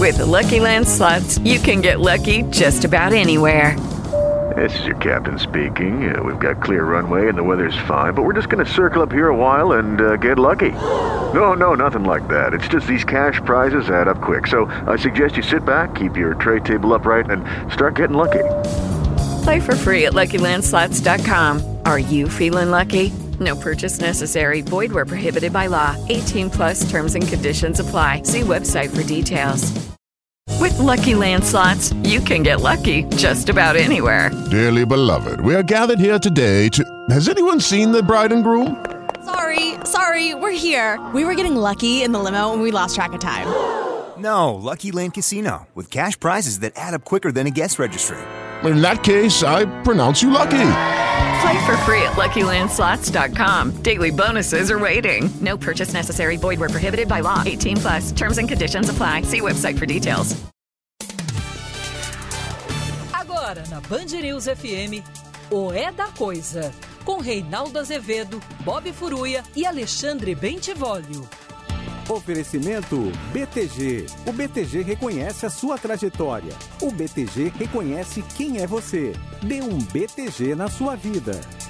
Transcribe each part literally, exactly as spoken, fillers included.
With the Lucky Land Slots, you can get lucky just about anywhere. This is your captain speaking. Uh, we've got clear runway and the weather's fine, but we're just going to circle up here a while and uh, get lucky. No, no, nothing like that. It's just these cash prizes add up quick. So I suggest you sit back, keep your tray table upright, and start getting lucky. Play for free at Lucky Land Slots dot com. Are you feeling lucky? No purchase necessary. Void where prohibited by law. eighteen plus terms and conditions apply. See website for details. With Lucky Land Slots, you can get lucky just about anywhere. Dearly beloved, we are gathered here today to... Has anyone seen the bride and groom? Sorry, sorry, we're here. We were getting lucky in the limo and we lost track of time. No, Lucky Land Casino, with cash prizes that add up quicker than a guest registry. In that case, I pronounce you lucky. Play for free at Lucky Land Slots dot com. Daily bonuses are waiting. No purchase necessary. Void where prohibited by law. eighteen plus. Terms and conditions apply. See website for details. Agora na Band News F M, o É da Coisa, com Reinaldo Azevedo, Bob Furuia e Alexandre Bentivolio. Oferecimento B T G. O B T G reconhece a sua trajetória. O B T G reconhece quem é você. Dê um B T G na sua vida.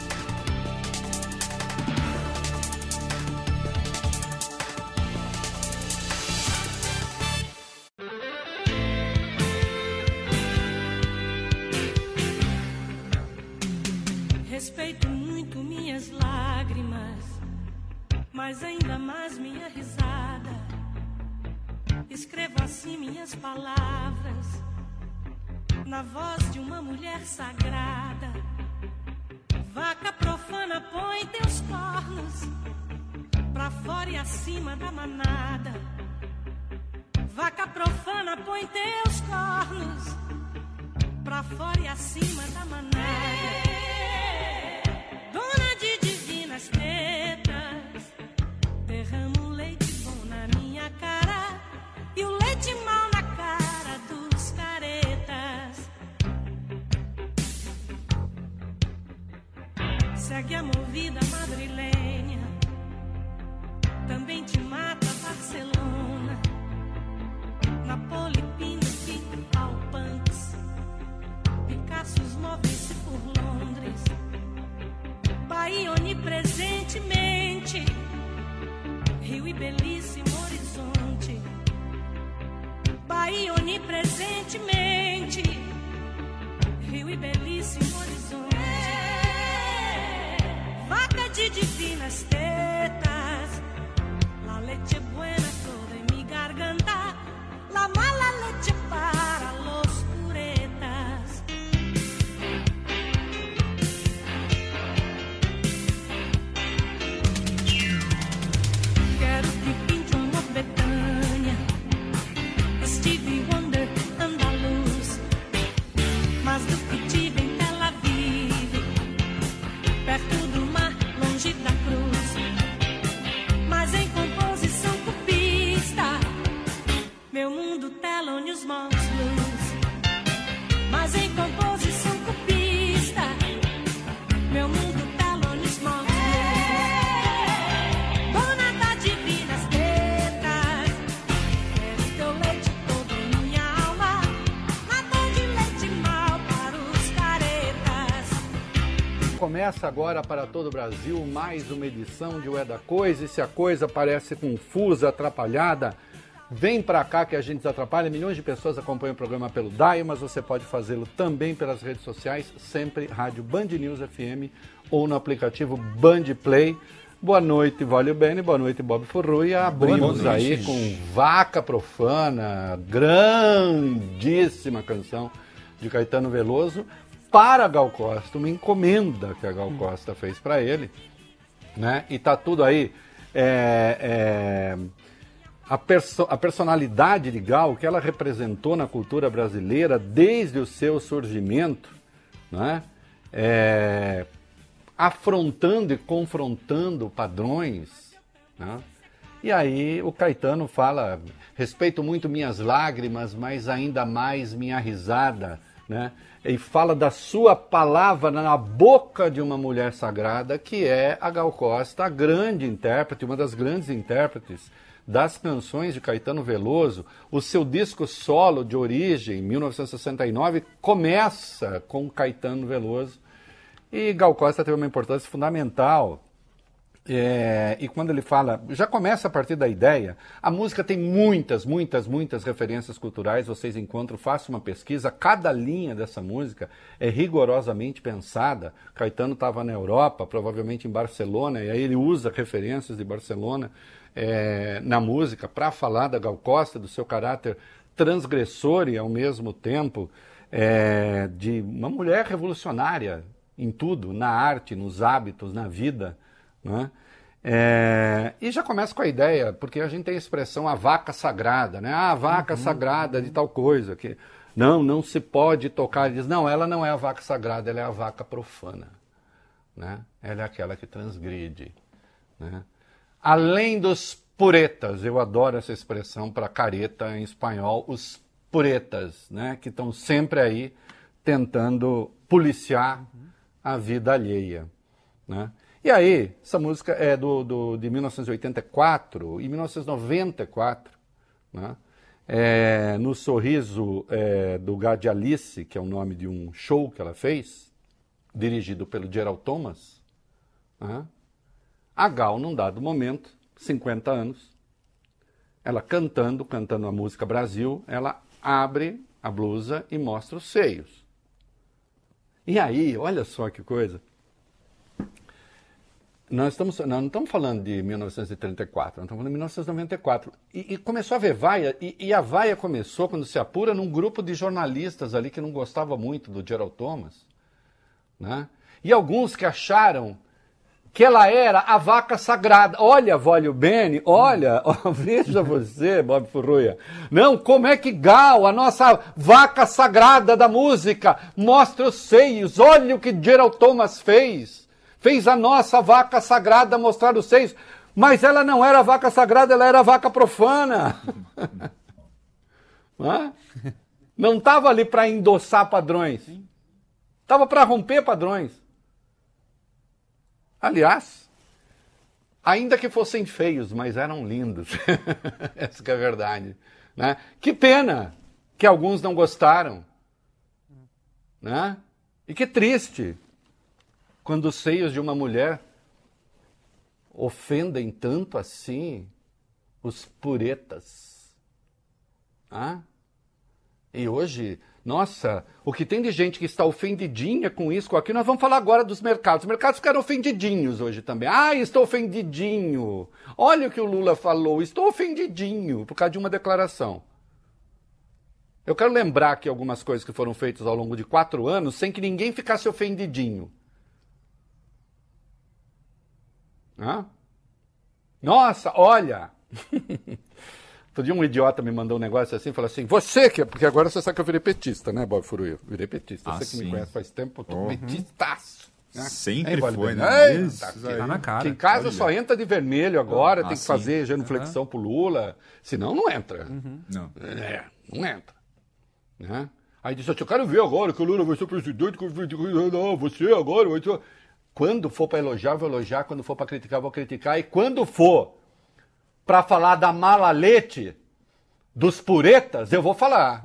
Respeito muito minhas lágrimas, mas ainda mais minha risada. Escrevo assim minhas palavras, na voz de uma mulher sagrada. Vaca profana, põe teus cornos pra fora e acima da manada. Vaca profana, põe teus cornos pra fora e acima da manada. Dona de divinas tetas, derrama um leite bom na minha cara e o leite mal na cara dos caretas. Segue a movida madrilenha, também te mata Barcelona, Napoli, Pinochet, Alpanx, Picassos movem-se por Londres. Bahia onipresentemente, Rio e belíssimo horizonte. Bahia onipresentemente, Rio e belíssimo horizonte. Vaca de divinas tetas, la leche buena toda en mi garganta, la mala leche para los puretas. Quero que pinte um amor Betânia, Stevie Wonder, andaluz, mas do que tive em Tel Aviv, perto do mar, longe da cruz, mas em composição cubista, meu mundo Thelonious Monk Blues, mas em composição cubista, meu mundo Thelonious Monk Blues. Dona das divinas tetas, quero teu leite todo em minha alma, nada de leite mal para os caretas. Começa agora para todo o Brasil mais uma edição de O É da Coisa. E se a coisa parece confusa, atrapalhada, vem pra cá que a gente desatrapalha. Milhões de pessoas acompanham o programa pelo Dial, mas você pode fazê-lo também pelas redes sociais, sempre Rádio Band News F M ou no aplicativo Band Play. Boa noite, Valio Bene, boa noite, Bob Furuia. Abrimos noite. aí com Vaca Profana, grandíssima canção de Caetano Veloso, para Gal Costa, uma encomenda que a Gal Costa fez para ele, né? E tá tudo aí. É, é, a, perso a personalidade de Gal, que ela representou na cultura brasileira desde o seu surgimento, né? É, afrontando e confrontando padrões, né? E aí o Caetano fala, respeito muito minhas lágrimas, mas ainda mais minha risada, né? E fala da sua palavra na boca de uma mulher sagrada, que é a Gal Costa, a grande intérprete, uma das grandes intérpretes das canções de Caetano Veloso. O seu disco solo de origem, mil novecentos e sessenta e nove, começa com Caetano Veloso. E Gal Costa teve uma importância fundamental. É, e quando ele fala, já começa a partir da ideia, a música tem muitas, muitas, muitas referências culturais, vocês encontram, façam uma pesquisa, cada linha dessa música é rigorosamente pensada. Caetano estava na Europa, provavelmente em Barcelona, e aí ele usa referências de Barcelona é, na música para falar da Gal Costa, do seu caráter transgressor e ao mesmo tempo é, de uma mulher revolucionária em tudo, na arte, nos hábitos, na vida. Né? É, e já começa com a ideia, porque a gente tem a expressão a vaca sagrada, né? Ah, a vaca uhum, sagrada de tal coisa, que não, não se pode tocar. Ele diz, não, ela não é a vaca sagrada, ela é a vaca profana, né? Ela é aquela que transgride, né? Além dos puretas, eu adoro essa expressão para careta em espanhol, os puretas, né? Que estão sempre aí tentando policiar a vida alheia, né? E aí, essa música é do, do, de mil novecentos e oitenta e quatro e mil novecentos e noventa e quatro, né? É, no Sorriso é, do Gade Alice, que é o nome de um show que ela fez, dirigido pelo Gerald Thomas, né? A Gal, num dado momento, cinquenta anos, ela cantando, cantando a música Brasil, ela abre a blusa e mostra os seios. E aí, olha só que coisa... Nós, estamos, nós não estamos falando de mil novecentos e trinta e quatro, nós estamos falando de mil novecentos e noventa e quatro. E, e começou a haver vaia, e, e a vaia começou, quando se apura, num grupo de jornalistas ali que não gostava muito do Gerald Thomas, né? E alguns que acharam que ela era a vaca sagrada. Olha, Vólio Bene, olha, ó, veja você, Bob Furruia. Não, como é que Gal, a nossa vaca sagrada da música, mostra os seios, olha o que Gerald Thomas fez. Fez a nossa vaca sagrada mostrar os seios. Mas ela não era a vaca sagrada, ela era a vaca profana. Não estava ali para endossar padrões. Estava para romper padrões. Aliás, ainda que fossem feios, mas eram lindos. Essa que é a verdade. Né? Que pena que alguns não gostaram. Né? E que triste quando os seios de uma mulher ofendem tanto assim os puretas. Ah? E hoje, nossa, o que tem de gente que está ofendidinha com isso, com aquilo, nós vamos falar agora dos mercados. Os mercados ficaram ofendidinhos hoje também. Ah, estou ofendidinho. Olha o que o Lula falou, estou ofendidinho por causa de uma declaração. Eu quero lembrar aqui algumas coisas que foram feitas ao longo de quatro anos sem que ninguém ficasse ofendidinho. Ah? Nossa, olha! Outro dia um idiota me mandou um negócio assim, falou assim, você que... Porque agora você sabe que eu virei petista, né, Bob Furruia? Virei petista. Ah, você que sim. me conhece faz tempo, eu tô Uhum. petistaço. Né? Sempre Hein, foi, né? Ei, Isso, tá, isso que, aí. Tá na cara. que em casa Olha. só entra de vermelho agora, Ah, tem que sim. fazer genuflexão pro Lula, senão não entra. Uhum. Não. É, não entra. Né? Aí disse, eu quero ver agora que o Lula vai ser presidente, que eu vou- não, você agora vai ser... Quando for para elogiar, eu vou elogiar, quando for para criticar, eu vou criticar, e quando for para falar da malalete dos puretas, eu vou falar.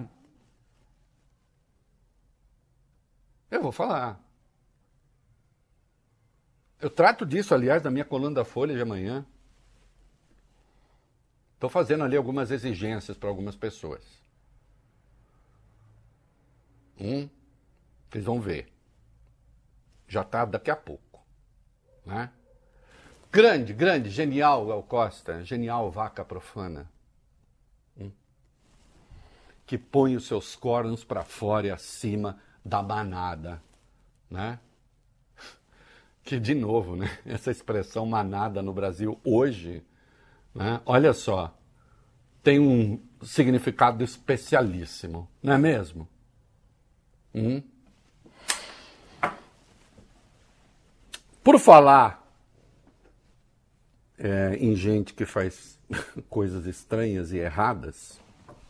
Eu vou falar. Eu trato disso, aliás, na minha coluna da Folha de amanhã. Estou fazendo ali algumas exigências para algumas pessoas. Hum, vocês vão ver. Já está daqui a pouco. Né? Grande, grande, genial Gal Costa, genial vaca profana. Hum, que põe os seus cornos para fora e acima da manada. Né? Que, de novo, né? Essa expressão manada no Brasil hoje, né? Olha só, tem um significado especialíssimo, não é mesmo? Hum? Por falar é, em gente que faz coisas estranhas e erradas,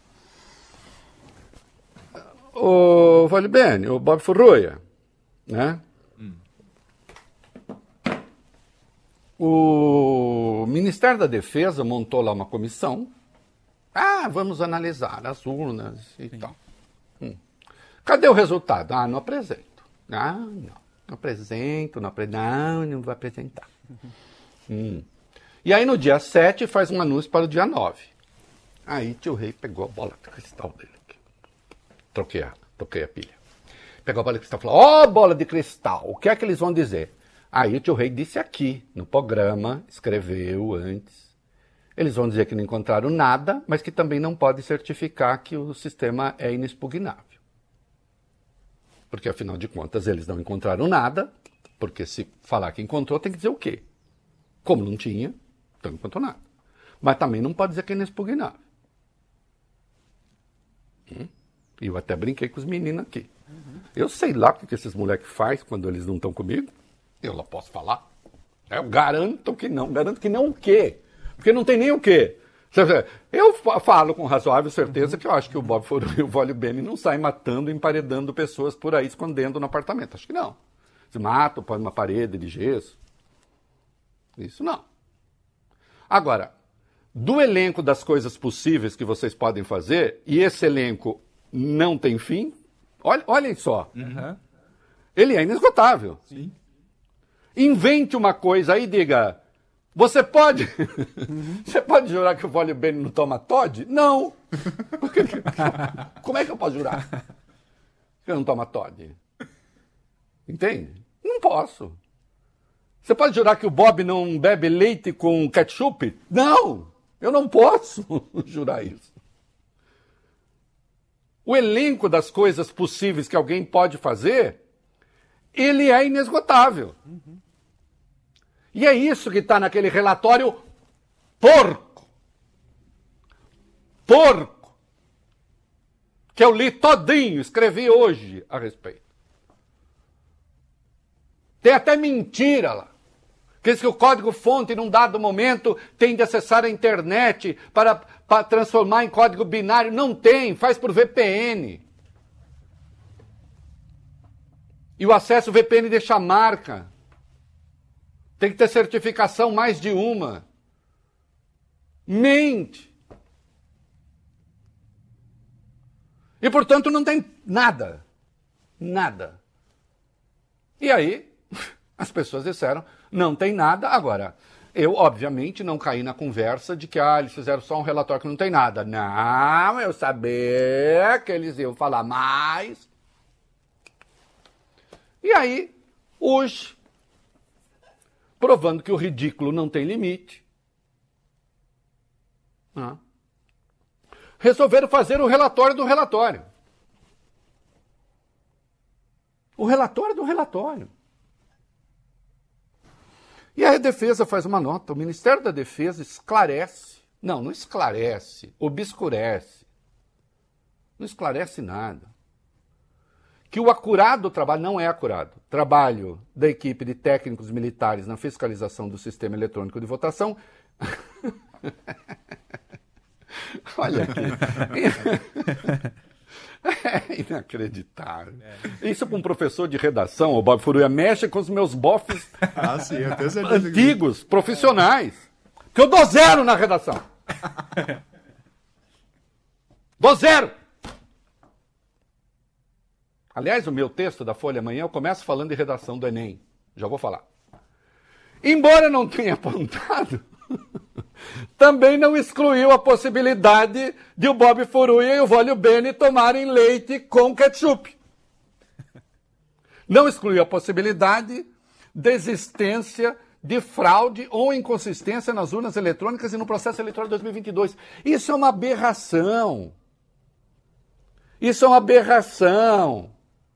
o Vale Bene, o Bob Furruia, né? o Ministério da Defesa montou lá uma comissão. Ah, vamos analisar as urnas e Sim. tal. Hum. Cadê o resultado? Ah, não apresento. Ah, não. Não apresento, não apresento. Não, não vou apresentar. Uhum. Hum. E aí no dia sete faz um anúncio para o dia nove. Aí tio Rei pegou a bola de cristal dele. Troquei a, troquei a pilha. Pegou a bola de cristal e falou, ó, oh, bola de cristal, o que é que eles vão dizer? Aí o tio Rei disse aqui, no programa, escreveu antes. Eles vão dizer que não encontraram nada, mas que também não pode certificar que o sistema é inexpugnável. Porque, afinal de contas, eles não encontraram nada, porque se falar que encontrou, tem que dizer o quê? Como não tinha, então não encontrou nada. Mas também não pode dizer que é inexpugnável. Hum? E eu até brinquei com os meninos aqui. Uhum. Eu sei lá o que esses moleques fazem quando eles não estão comigo. Eu não posso falar. Eu garanto que não. Garanto que não o quê? Porque não tem nem o quê. Eu falo com razoável certeza que eu acho que o Bob Furui e o Vólio Bene não saem matando e emparedando pessoas por aí, escondendo no apartamento. Acho que não. Se matam, põe uma parede de gesso. Isso não. Agora, do elenco das coisas possíveis que vocês podem fazer, e esse elenco não tem fim, olha, olhem só. Uhum. Ele é inesgotável. Sim. Invente uma coisa aí e diga... Você pode... Uhum. Você pode jurar que o Vólio Bene não toma Todd? Não. Como é que eu posso jurar que eu não toma Todd? Entende? Não posso. Você pode jurar que o Bob não bebe leite com ketchup? Não. Eu não posso jurar isso. O elenco das coisas possíveis que alguém pode fazer, ele é inesgotável. Uhum. E é isso que está naquele relatório porco. Porco. Que eu li todinho, escrevi hoje a respeito. Tem até mentira lá. Que diz que o código-fonte, num dado momento, tem de acessar a internet para, para transformar em código binário. Não tem, faz por V P N. E o acesso V P N deixa a marca. Tem que ter certificação mais de uma. Mente. E, portanto, não tem nada. Nada. E aí, as pessoas disseram, não tem nada. Agora, eu, obviamente, não caí na conversa de que ah, eles fizeram só um relatório que não tem nada. Não, eu sabia que eles iam falar mais. E aí, hoje... provando que o ridículo não tem limite. Ah. Resolveram fazer o relatório do relatório. O relatório do relatório. E aí a defesa faz uma nota. O Ministério da Defesa esclarece. Não, não esclarece. Obscurece. Não esclarece nada. Que o acurado trabalho, não é acurado, trabalho da equipe de técnicos militares na fiscalização do sistema eletrônico de votação. Olha aqui. É inacreditável. É. Isso para um professor de redação, o Bob Furui, mexe com os meus bofes ah, sim, eu tenho certeza antigos, que... profissionais. Que eu dou zero na redação. Dou zero. Aliás, o meu texto da Folha amanhã, eu começo falando de redação do Enem. Já vou falar. Embora não tenha apontado, também não excluiu a possibilidade de o Bob Furui e o Vólio Bene tomarem leite com ketchup. Não excluiu a possibilidade de existência de fraude ou inconsistência nas urnas eletrônicas e no processo eleitoral de dois mil e vinte e dois. Isso é uma aberração. Isso é uma aberração.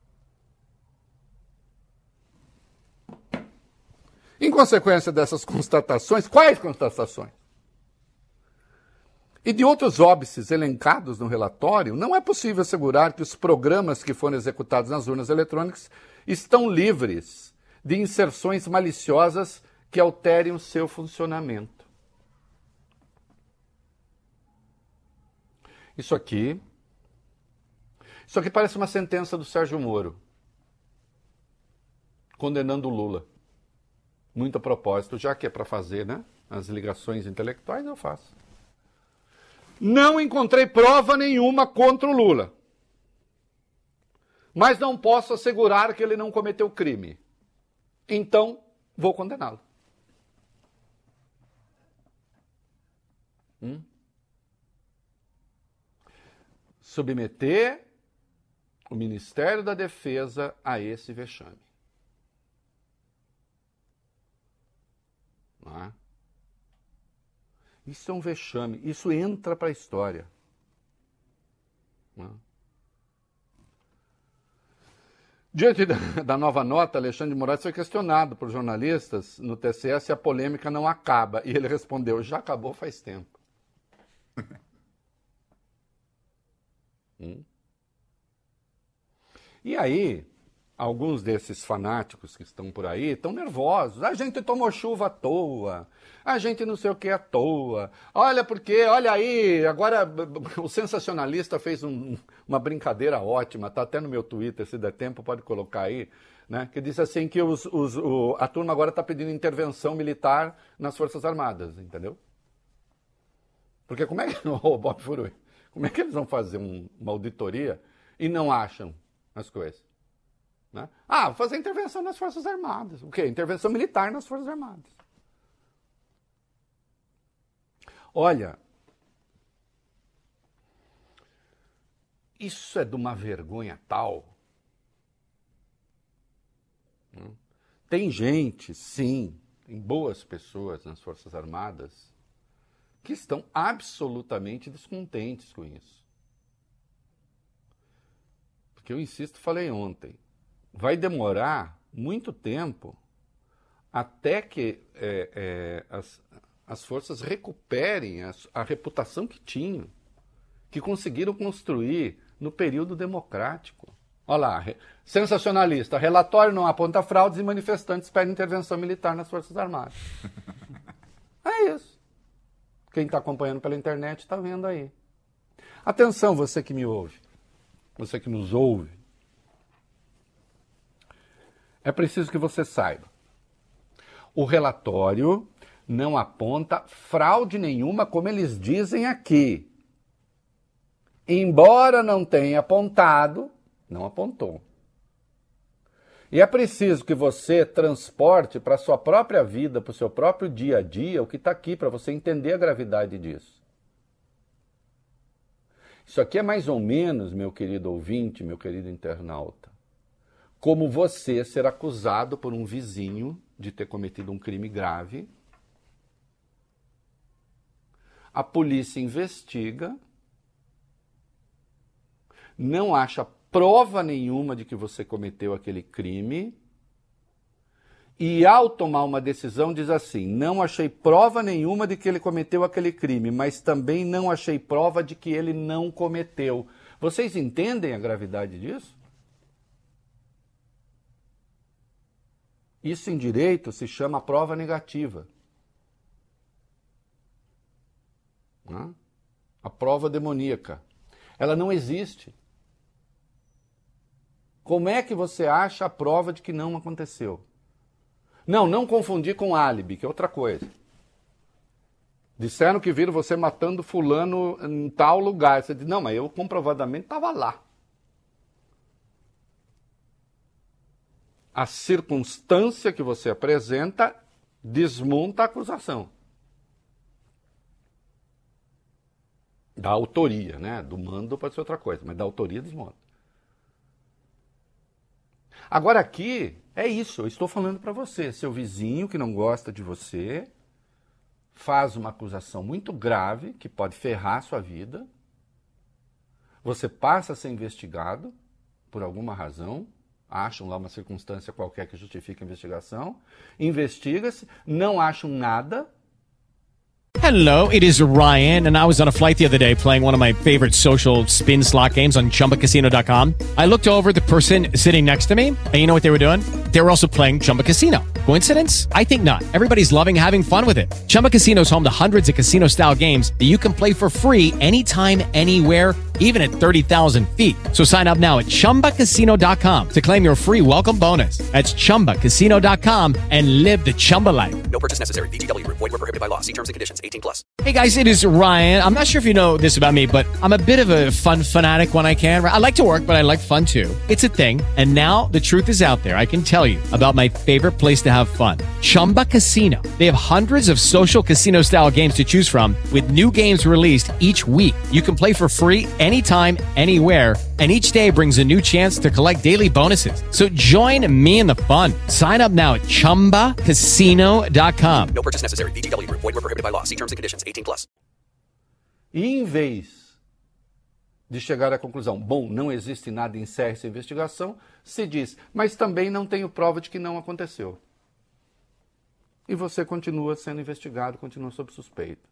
Em consequência dessas constatações, quais constatações? E de outros óbices elencados no relatório, não é possível assegurar que os programas que foram executados nas urnas eletrônicas estão livres de inserções maliciosas que alterem o seu funcionamento. Isso aqui, isso aqui parece uma sentença do Sérgio Moro, condenando o Lula. Muito a propósito, já que é para fazer, né, as ligações intelectuais, eu faço. Não encontrei prova nenhuma contra o Lula. Mas não posso assegurar que ele não cometeu crime. Então, vou condená-lo. Hum? Submeter o Ministério da Defesa a esse vexame. Não é? Isso é um vexame. Isso entra para a história. Não é? Diante da, da nova nota, Alexandre de Moraes foi questionado por jornalistas no T C E se a polêmica não acaba. E ele respondeu, já acabou faz tempo. hum? E aí, alguns desses fanáticos que estão por aí estão nervosos. A gente tomou chuva à toa, a gente não sei o que à toa. Olha porque, olha aí, agora o sensacionalista fez um, uma brincadeira ótima, está até no meu Twitter, se der tempo pode colocar aí, né? Que diz assim que os, os, o, a turma agora está pedindo intervenção militar nas Forças Armadas, entendeu? Porque como é que, oh, Bob Furui, como é que eles vão fazer um, uma auditoria e não acham as coisas? Né? Ah, fazer intervenção nas Forças Armadas. O quê? Intervenção militar nas Forças Armadas. Olha, isso é de uma vergonha tal. Tem gente, sim, tem boas pessoas nas Forças Armadas que estão absolutamente descontentes com isso. Porque eu insisto, falei ontem, vai demorar muito tempo até que é, é, as, as forças recuperem a, a reputação que tinham, que conseguiram construir no período democrático. Olha lá, re, sensacionalista, relatório não aponta fraudes e manifestantes pedem intervenção militar nas Forças Armadas. É isso. Quem está acompanhando pela internet está vendo aí. Atenção, você que me ouve, você que nos ouve. É preciso que você saiba. O relatório não aponta fraude nenhuma, como eles dizem aqui. Embora não tenha apontado, não apontou. E é preciso que você transporte para a sua própria vida, para o seu próprio dia a dia, o que está aqui, para você entender a gravidade disso. Isso aqui é mais ou menos, meu querido ouvinte, meu querido internauta, como você ser acusado por um vizinho de ter cometido um crime grave. A polícia investiga, não acha prova nenhuma de que você cometeu aquele crime e, ao tomar uma decisão, diz assim, não achei prova nenhuma de que ele cometeu aquele crime, mas também não achei prova de que ele não cometeu. Vocês entendem a gravidade disso? Isso em direito se chama prova negativa. Né? A prova demoníaca. Ela não existe. Como é que você acha a prova de que não aconteceu? Não, não confundir com álibi, que é outra coisa. Disseram que viram você matando fulano em tal lugar. Você diz, não, mas eu comprovadamente estava lá. A circunstância que você apresenta desmonta a acusação. Da autoria, né? Do mando pode ser outra coisa, mas da autoria desmonta. Agora aqui, é isso, eu estou falando para você, seu vizinho que não gosta de você, faz uma acusação muito grave, que pode ferrar a sua vida, você passa a ser investigado por alguma razão, acham lá uma circunstância qualquer que justifique a investigação, investiga-se, não acham nada. Hello, it is Ryan, and I was on a flight the other day playing one of my favorite social spin slot games on Chumba Casino dot com. I looked over at the person sitting next to me, and you know what they were doing? They were also playing Chumba Casino. Coincidence? I think not. Everybody's loving having fun with it. Chumba Casino is home to hundreds of casino-style games that you can play for free anytime, anywhere, even at thirty thousand feet. So sign up now at Chumba Casino dot com to claim your free welcome bonus. That's Chumba Casino dot com and live the Chumba life. No purchase necessary. V G W. Void where prohibited by law. See terms and conditions. eighteen plus. Hey guys, it is Ryan. I'm not sure if you know this about me, but I'm a bit of a fun fanatic when I can. I like to work, but I like fun too. It's a thing. And now the truth is out there. I can tell you about my favorite place to have fun. Chumba Casino. They have hundreds of social casino-style games to choose from with new games released each week. You can play for free anytime, anywhere, and each day brings a new chance to collect daily bonuses. So join me in the fun. Sign up now at Chumba Casino dot com. No purchase necessary. V G W. Void where prohibited by law. See terms and conditions. eighteen plus. E em vez de chegar à conclusão, bom, não existe nada, encerre essa investigação, se diz, mas também não tenho prova de que não aconteceu. E você continua sendo investigado, continua sob suspeita.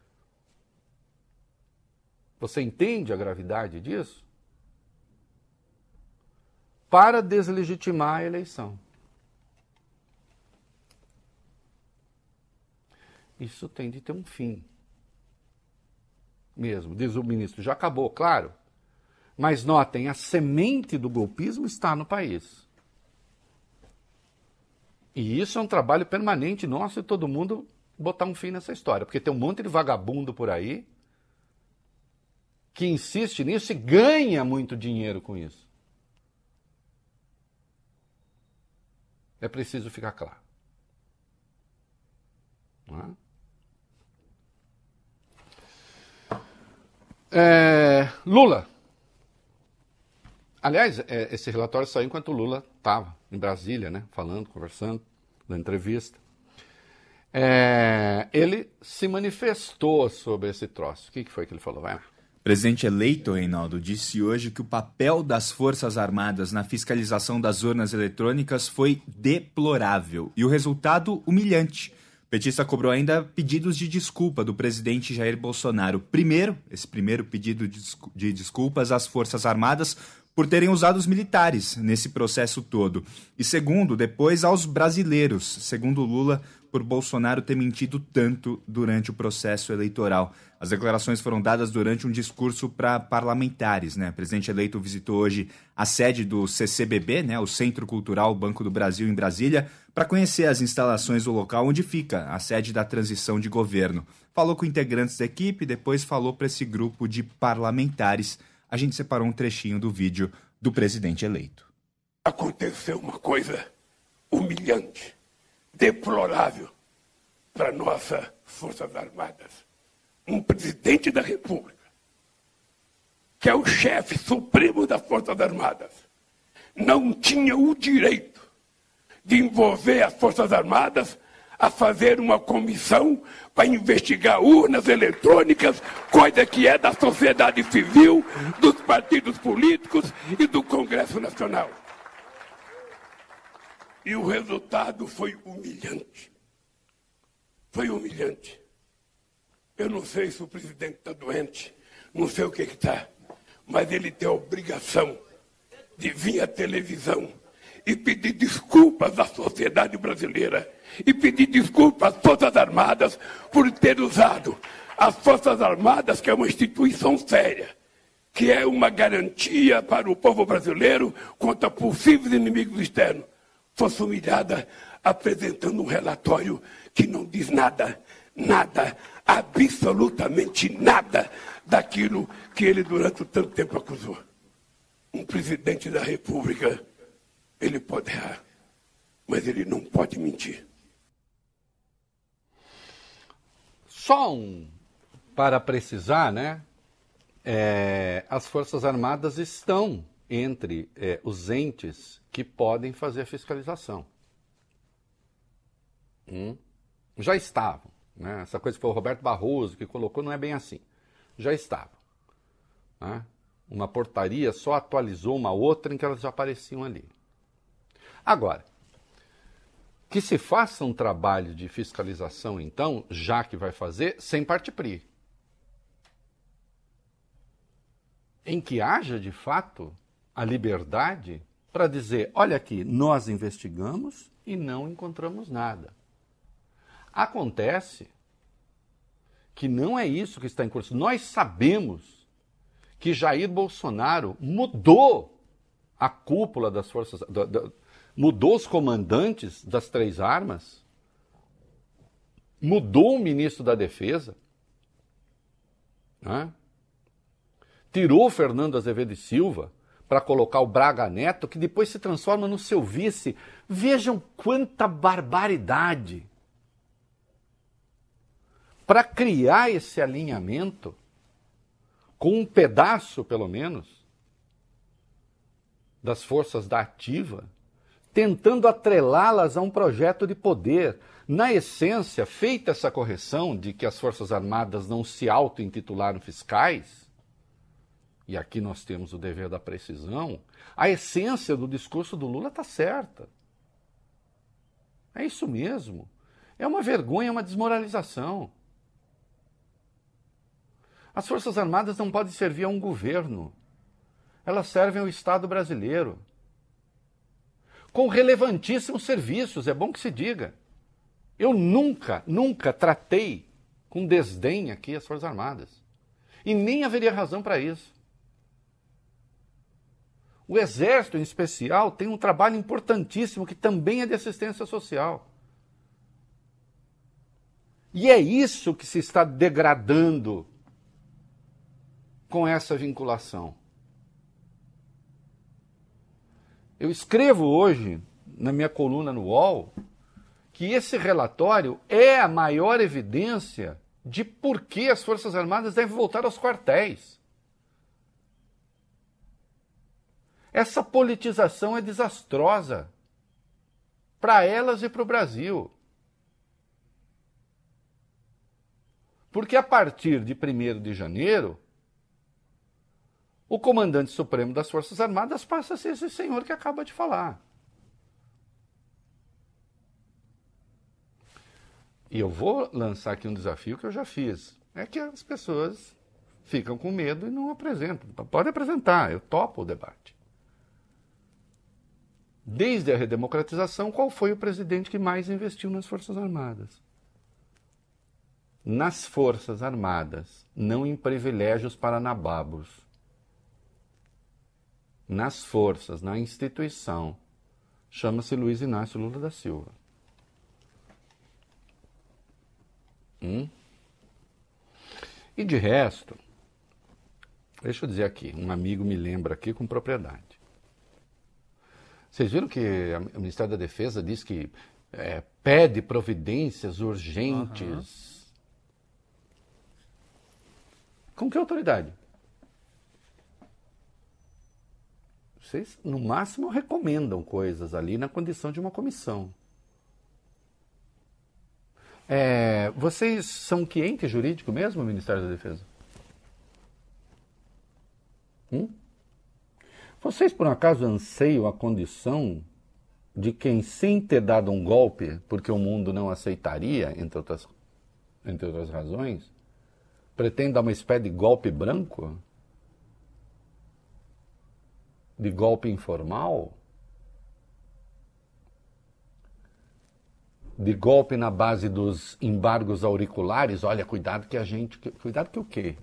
Você entende a gravidade disso? Para deslegitimar a eleição. Isso tem de ter um fim. Mesmo, diz o ministro, já acabou, claro. Mas notem, a semente do golpismo está no país. E isso é um trabalho permanente nosso e todo mundo botar um fim nessa história. Porque tem um monte de vagabundo por aí que insiste nisso e ganha muito dinheiro com isso. É preciso ficar claro. Não é? É, Lula. Aliás, é, esse relatório saiu enquanto o Lula estava em Brasília, né, falando, conversando, dando entrevista. É, ele se manifestou sobre esse troço. O que, que foi que ele falou? Vai lá. O presidente eleito, Reinaldo, disse hoje que o papel das Forças Armadas na fiscalização das urnas eletrônicas foi deplorável e o resultado humilhante. O petista cobrou ainda pedidos de desculpa do presidente Jair Bolsonaro. Primeiro, esse primeiro pedido de desculpas às Forças Armadas por terem usado os militares nesse processo todo. E segundo, depois aos brasileiros, segundo Lula, por Bolsonaro ter mentido tanto durante o processo eleitoral. As declarações foram dadas durante um discurso para parlamentares, né? O presidente eleito visitou hoje a sede do C C B B, né? O Centro Cultural Banco do Brasil, em Brasília, para conhecer as instalações do local onde fica a sede da transição de governo. Falou com integrantes da equipe, depois falou para esse grupo de parlamentares. A gente separou um trechinho do vídeo do presidente eleito. Aconteceu uma coisa humilhante, deplorável para nossas Forças Armadas. Um presidente da República, que é o chefe supremo das Forças Armadas, não tinha o direito de envolver as Forças Armadas a fazer uma comissão para investigar urnas eletrônicas, coisa que é da sociedade civil, dos partidos políticos e do Congresso Nacional. E o resultado foi humilhante. Foi humilhante. Eu não sei se o presidente está doente, não sei o que está, mas ele tem a obrigação de vir à televisão e pedir desculpas à sociedade brasileira e pedir desculpas às Forças Armadas por ter usado as Forças Armadas, que é uma instituição séria, que é uma garantia para o povo brasileiro contra possíveis inimigos externos, fosse humilhada apresentando um relatório que não diz nada, nada, absolutamente nada daquilo que ele durante tanto tempo acusou. Um presidente da República, ele pode errar, mas ele não pode mentir. Só um, para precisar, né? É, as Forças Armadas estão entre é, os entes que podem fazer a fiscalização. Hum? Já estavam. Né? Essa coisa que foi o Roberto Barroso que colocou, não é bem assim. Já estavam. Né? Uma portaria só atualizou uma outra em que elas já apareciam ali. Agora, Que se faça um trabalho de fiscalização, então, já que vai fazer, sem parte-pri. Em que haja, de fato, a liberdade para dizer, olha aqui, nós investigamos e não encontramos nada. Acontece que não é isso que está em curso. Nós sabemos que Jair Bolsonaro mudou a cúpula das forças... Da, da, mudou os comandantes das três armas, mudou o ministro da Defesa, né? Tirou o Fernando Azevedo e Silva para colocar o Braga Neto, que depois se transforma no seu vice. Vejam quanta barbaridade! Para criar esse alinhamento, com um pedaço, pelo menos, das forças da ativa, tentando atrelá-las a um projeto de poder. Na essência, feita essa correção de que as Forças Armadas não se auto-intitularam fiscais, e aqui nós temos o dever da precisão, a essência do discurso do Lula está certa. É isso mesmo. É uma vergonha, é uma desmoralização. As Forças Armadas não podem servir a um governo. Elas servem ao Estado brasileiro. Com relevantíssimos serviços, é bom que se diga. Eu nunca, nunca tratei com desdém aqui as Forças Armadas. E nem haveria razão para isso. O Exército, em especial, tem um trabalho importantíssimo que também é de assistência social. E é isso que se está degradando com essa vinculação. Eu escrevo hoje, na minha coluna no U O L, que esse relatório é a maior evidência de por que as Forças Armadas devem voltar aos quartéis. Essa politização é desastrosa para elas e para o Brasil. Porque a partir de primeiro de janeiro, o comandante supremo das Forças Armadas passa a ser esse senhor que acaba de falar. E eu vou lançar aqui um desafio que eu já fiz. É que as pessoas ficam com medo e não apresentam. Pode apresentar, eu topo o debate. Desde a redemocratização, qual foi o presidente que mais investiu nas Forças Armadas? Nas Forças Armadas, não em privilégios para nababos. Nas forças, na instituição, chama-se Luiz Inácio Lula da Silva. Hum? E de resto, deixa eu dizer aqui, um amigo me lembra aqui com propriedade. Vocês viram que o Ministério da Defesa diz que é, pede providências urgentes? Uhum. Com que autoridade? Vocês, no máximo, recomendam coisas ali na condição de uma comissão. É, vocês são que ente jurídico mesmo, Ministério da Defesa? Hum? Vocês, por um acaso, anseiam a condição de quem, sem ter dado um golpe, porque o mundo não aceitaria, entre outras, entre outras razões, pretende dar uma espécie de golpe branco? De golpe informal? De golpe na base dos embargos auriculares? Olha, cuidado que a gente... Cuidado que o quê?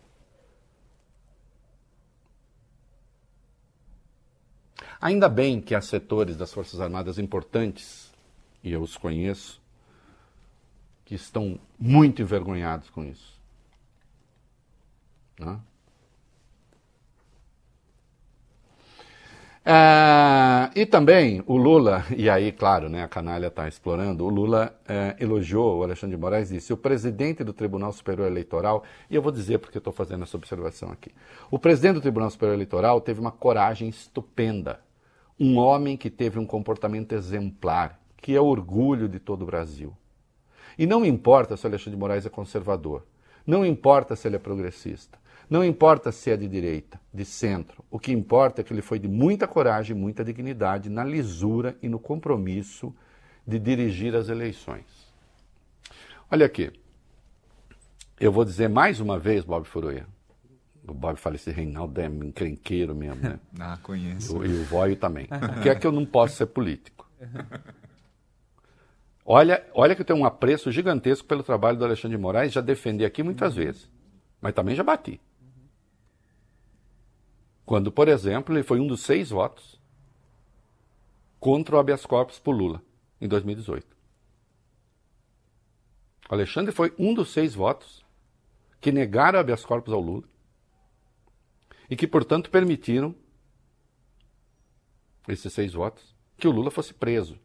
Ainda bem que há setores das Forças Armadas importantes, e eu os conheço, que estão muito envergonhados com isso. Né? É, e também o Lula, e aí, claro, né, a canalha está explorando, o Lula é, elogiou o Alexandre de Moraes e disse, o presidente do Tribunal Superior Eleitoral, e eu vou dizer porque eu estou fazendo essa observação aqui, o presidente do Tribunal Superior Eleitoral teve uma coragem estupenda, um homem que teve um comportamento exemplar, que é orgulho de todo o Brasil. E não importa se o Alexandre de Moraes é conservador, não importa se ele é progressista, não importa se é de direita, de centro, o que importa é que ele foi de muita coragem e muita dignidade na lisura e no compromisso de dirigir as eleições. Olha aqui, eu vou dizer mais uma vez, Bob Furuia. O Bob fala, esse Reinaldo é encrenqueiro mesmo, né? Ah, conheço. E o Vóio também. Porque é que eu não posso ser político. Olha, olha que eu tenho um apreço gigantesco pelo trabalho do Alexandre de Moraes, já defendi aqui muitas vezes, mas também já bati. Quando, por exemplo, ele foi um dos seis votos contra o habeas corpus por Lula, em dois mil e dezoito. O Alexandre foi um dos seis votos que negaram o habeas corpus ao Lula e que, portanto, permitiram, esses seis votos, que o Lula fosse preso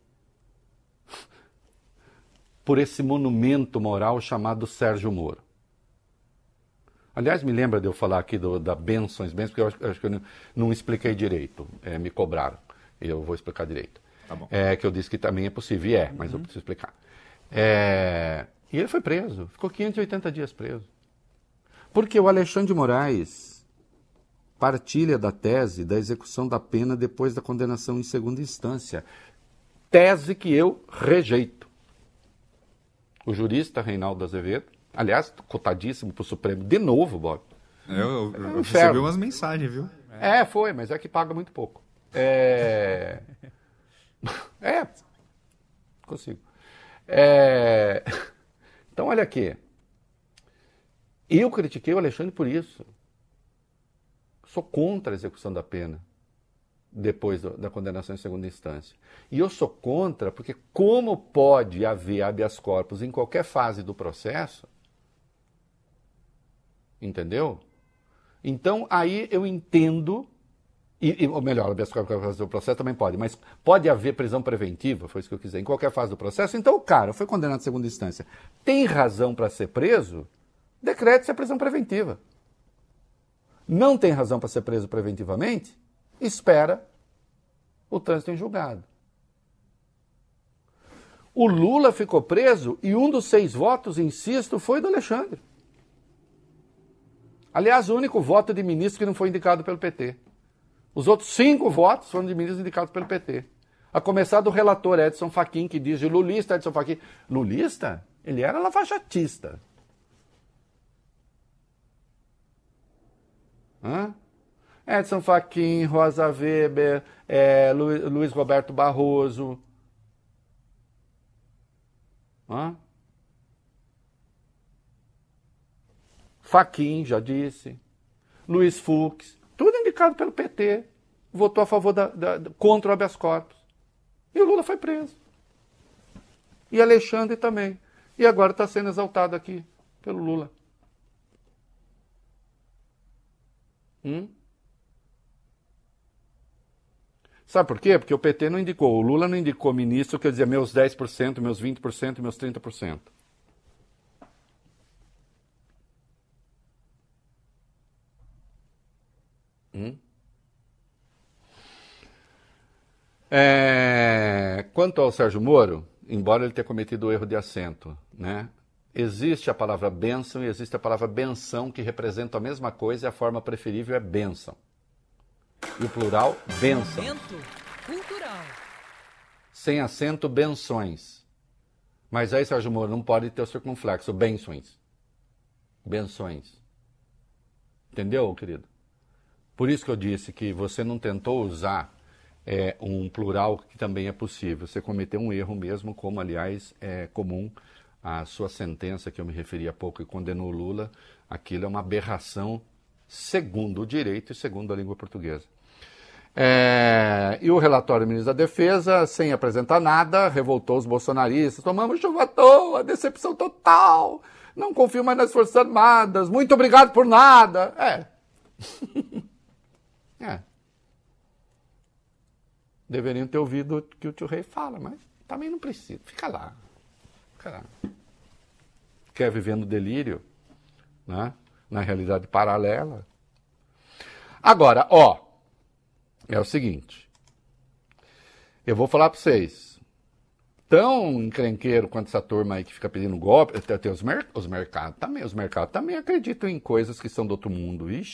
por esse monumento moral chamado Sérgio Moro. Aliás, me lembra de eu falar aqui do, da bênçãos, bênçãos, porque eu acho, acho que eu não, não expliquei direito, é, me cobraram, e eu vou explicar direito. Tá bom. É, que eu disse que também é possível, e é, mas uhum. eu preciso explicar. É, e ele foi preso, ficou quinhentos e oitenta dias preso. Porque o Alexandre de Moraes partilha da tese da execução da pena depois da condenação em segunda instância. Tese que eu rejeito. O jurista Reinaldo Azevedo, aliás, cotadíssimo para o Supremo, de novo, Bob. Eu, eu, é um eu recebi umas mensagens, viu? É, foi, mas é que paga muito pouco. É... É, consigo. É... Então, olha aqui. Eu critiquei o Alexandre por isso. Sou contra a execução da pena depois do, da condenação em segunda instância. E eu sou contra porque como pode haver habeas corpus em qualquer fase do processo, entendeu? Então, aí eu entendo, e, e, ou melhor, habeas corpus em qualquer fase do processo também pode, mas pode haver prisão preventiva, foi isso que eu quis dizer, em qualquer fase do processo. Então o cara foi condenado em segunda instância, tem razão para ser preso, decrete-se a prisão preventiva. Não tem razão para ser preso preventivamente, espera o trânsito em julgado. O Lula ficou preso e um dos seis votos, insisto, foi do Alexandre. Aliás, o único voto de ministro que não foi indicado pelo P T. Os outros cinco votos foram de ministros indicados pelo P T. A começar do relator Edson Fachin, que diz de lulista Edson Fachin. Lulista? Ele era lavajatista. Hã? Edson Fachin, Rosa Weber, é, Lu, Luiz Roberto Barroso. Hã? Fachin, já disse. Luiz Fux, tudo indicado pelo P T. Votou a favor da, da, da, contra o habeas corpus. E o Lula foi preso. E Alexandre também. E agora está sendo exaltado aqui pelo Lula. Hum? Sabe por quê? Porque o P T não indicou, o Lula não indicou ministro que dizia meus dez por cento, meus vinte por cento, meus trinta por cento. Hum? É... Quanto ao Sérgio Moro, embora ele tenha cometido o erro de acento, né? Existe a palavra bênção e existe a palavra benção, que representam a mesma coisa, e a forma preferível é bênção. E o plural, bênção. Cultural. Sem acento, benções. Mas aí, Sérgio Moro, não pode ter o circunflexo, benções. Benções. Entendeu, querido? Por isso que eu disse que você não tentou usar é, um plural que também é possível. Você cometeu um erro mesmo, como, aliás, é comum. A sua sentença, que eu me referi há pouco, e condenou o Lula, aquilo é uma aberração segundo o direito e segundo a língua portuguesa. É, e o relatório do ministro da Defesa, sem apresentar nada, revoltou os bolsonaristas. Tomamos chuva à toa, decepção total, não confio mais nas Forças Armadas, muito obrigado por nada. É. É. Deveriam ter ouvido o que o tio Rei fala, mas também não precisa. Fica lá. Fica lá. Quer viver no delírio, né? Na realidade paralela. Agora, ó, é o seguinte, eu vou falar para vocês, tão encrenqueiro quanto essa turma aí que fica pedindo golpe, tem os, mer- os mercados também, os mercados também acreditam em coisas que são do outro mundo, ixi.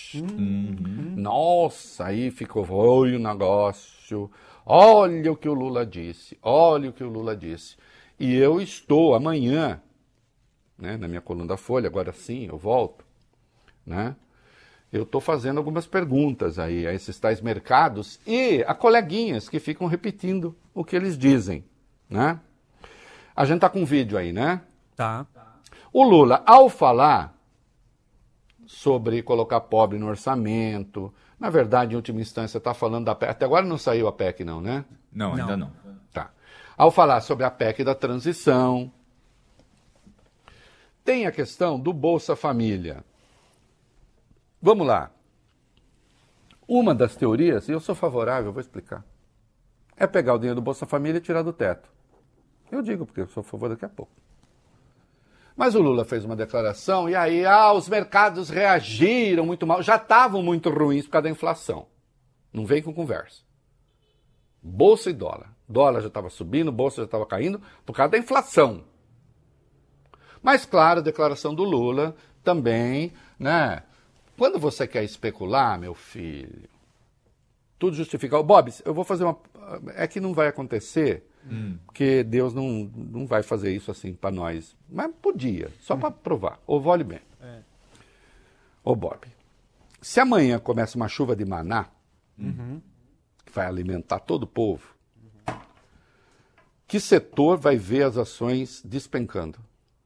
Uhum. Nossa, aí ficou, foi o negócio. Olha o que o Lula disse, olha o que o Lula disse. E eu estou amanhã, né, na minha coluna da Folha, agora sim, eu volto, né? Eu estou fazendo algumas perguntas aí a esses tais mercados e a coleguinhas que ficam repetindo o que eles dizem, né? A gente tá com um vídeo aí, né? Tá. O Lula, ao falar sobre colocar pobre no orçamento, na verdade, em última instância, está falando da P E C. Até agora não saiu a P E C, não, né? Não, ainda não. Tá. Ao falar sobre a P E C da transição, tem a questão do Bolsa Família. Vamos lá. Uma das teorias, e eu sou favorável, eu vou explicar, é pegar o dinheiro do Bolsa Família e tirar do teto. Eu digo, porque eu sou a favor daqui a pouco. Mas o Lula fez uma declaração e aí ah, os mercados reagiram muito mal. Já estavam muito ruins por causa da inflação. Não vem com conversa. Bolsa e dólar. Dólar já estava subindo, bolsa já estava caindo por causa da inflação. Mas, claro, a declaração do Lula também, né? Quando você quer especular, meu filho, tudo justifica. Bob, eu vou fazer uma... É que não vai acontecer, hum. porque Deus não, não vai fazer isso assim para nós. Mas podia, só hum. para provar. Ou olhe bem. É. Ô, Bob, se amanhã começa uma chuva de maná, uhum. que vai alimentar todo o povo, uhum. que setor vai ver as ações despencando?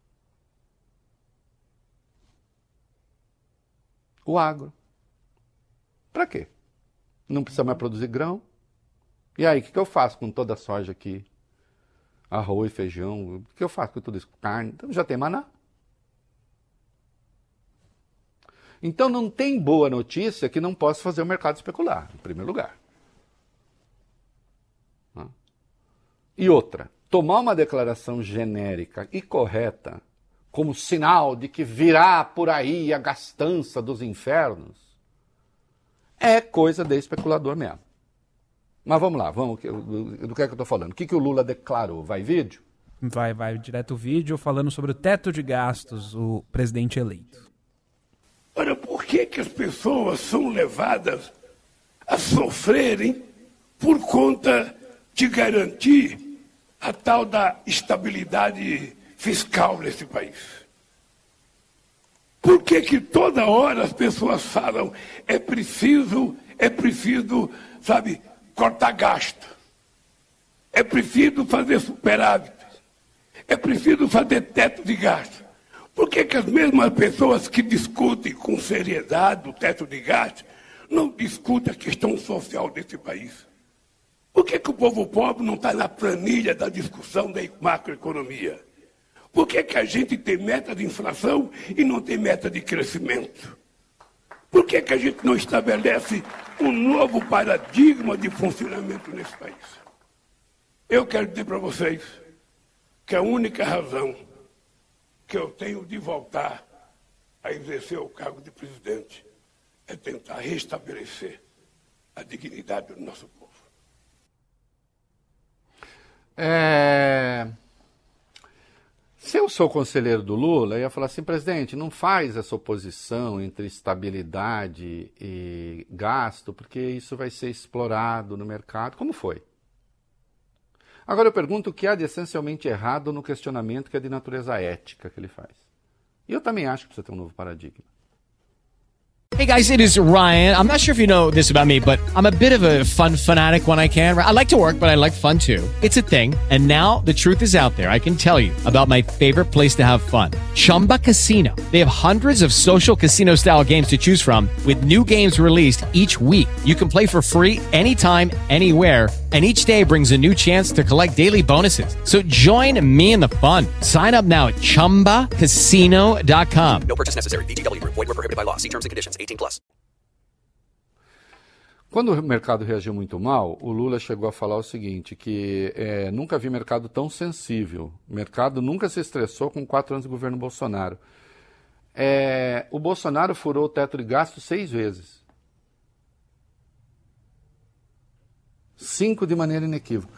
O agro. Para quê? Não precisa mais produzir grão. E aí, o que, que eu faço com toda a soja aqui? Arroz, feijão, o que eu faço com tudo isso? Carne. Então já tem maná. Então não tem boa notícia que não possa fazer o mercado especular, em primeiro lugar. E outra, tomar uma declaração genérica e correta como sinal de que virá por aí a gastança dos infernos, é coisa de especulador mesmo. Mas vamos lá, vamos, do que é que eu estou falando? O que, que o Lula declarou? Vai vídeo? Vai, vai direto o vídeo falando sobre o teto de gastos, o presidente eleito. Ora, por que, que as pessoas são levadas a sofrerem por conta de garantir a tal da estabilidade fiscal nesse país? Por que que toda hora as pessoas falam é preciso, é preciso, sabe, cortar gasto, é preciso fazer superávit, é preciso fazer teto de gasto? Por que que as mesmas pessoas que discutem com seriedade o teto de gasto não discutem a questão social desse país? Por que que o povo pobre não está na planilha da discussão da macroeconomia? Por que que a gente tem meta de inflação e não tem meta de crescimento? Por que que a gente não estabelece um novo paradigma de funcionamento nesse país? Eu quero dizer para vocês que a única razão que eu tenho de voltar a exercer o cargo de presidente é tentar restabelecer a dignidade do nosso povo. É... Se eu sou conselheiro do Lula, eu ia falar assim, presidente, não faz essa oposição entre estabilidade e gasto, porque isso vai ser explorado no mercado. Como foi? Agora eu pergunto o que há de essencialmente errado no questionamento que é de natureza ética que ele faz. E eu também acho que precisa ter um novo paradigma. Hey guys, it is Ryan. I'm not sure if you know this about me, but I'm a bit of a fun fanatic when I can. I like to work, but I like fun too. It's a thing. And now the truth is out there. I can tell you about my favorite place to have fun. Chumba Casino. They have hundreds of social casino style games to choose from with new games released each week. You can play for free anytime, anywhere. And each day brings a new chance to collect daily bonuses. So join me in the fun. Sign up now at chumba casino dot com. No purchase necessary. V G W Group. Void where prohibited by law. See terms and conditions. eighteen plus. Quando o mercado reagiu muito mal, o Lula chegou a falar o seguinte, que é, nunca vi mercado tão sensível. O mercado nunca se estressou com quatro anos de governo Bolsonaro. É, o Bolsonaro furou o teto de gasto seis vezes. Cinco de maneira inequívoca.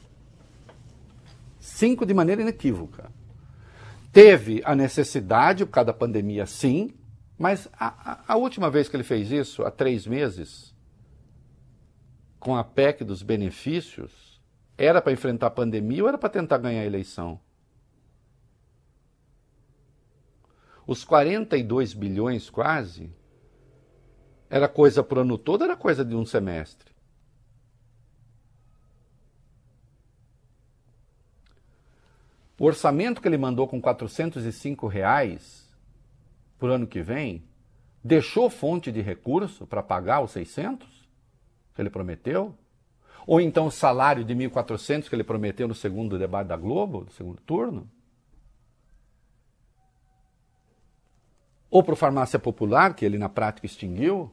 Cinco de maneira inequívoca. Teve a necessidade, por causa da pandemia, sim, Mas a, a, a última vez que ele fez isso, há três meses, com a P E C dos benefícios, era para enfrentar a pandemia ou era para tentar ganhar a eleição? Os quarenta e dois bilhões quase, era coisa para o ano todo, era coisa de um semestre. O orçamento que ele mandou com quatrocentos e cinco reais por ano que vem, deixou fonte de recurso para pagar os seiscentos que ele prometeu? Ou então o salário de mil e quatrocentos que ele prometeu no segundo debate da Globo, no segundo turno? Ou para o Farmácia Popular, que ele na prática extinguiu?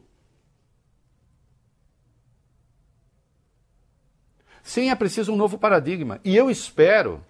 Sim, é preciso um novo paradigma. E eu espero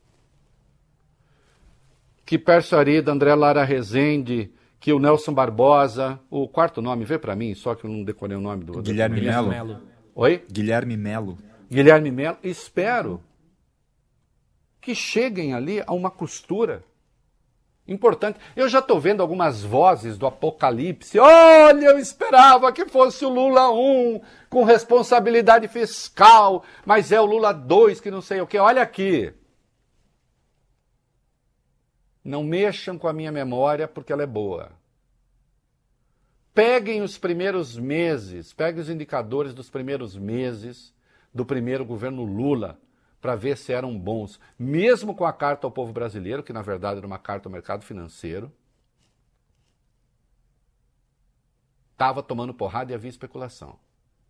que Pércio Arida, André Lara Rezende, que o Nelson Barbosa, o quarto nome, vê para mim, só que eu não decorei o nome do... Guilherme do... Melo. Melo. Oi? Guilherme Melo. Guilherme Melo. Espero que cheguem ali a uma costura importante. Eu já estou vendo algumas vozes do apocalipse. Olha, eu esperava que fosse o Lula um, com responsabilidade fiscal, mas é o Lula dois, que não sei o quê. Olha aqui. Não mexam com a minha memória, porque ela é boa. Peguem os primeiros meses, peguem os indicadores dos primeiros meses do primeiro governo Lula, para ver se eram bons, mesmo com a carta ao povo brasileiro, que na verdade era uma carta ao mercado financeiro, estava tomando porrada e havia especulação.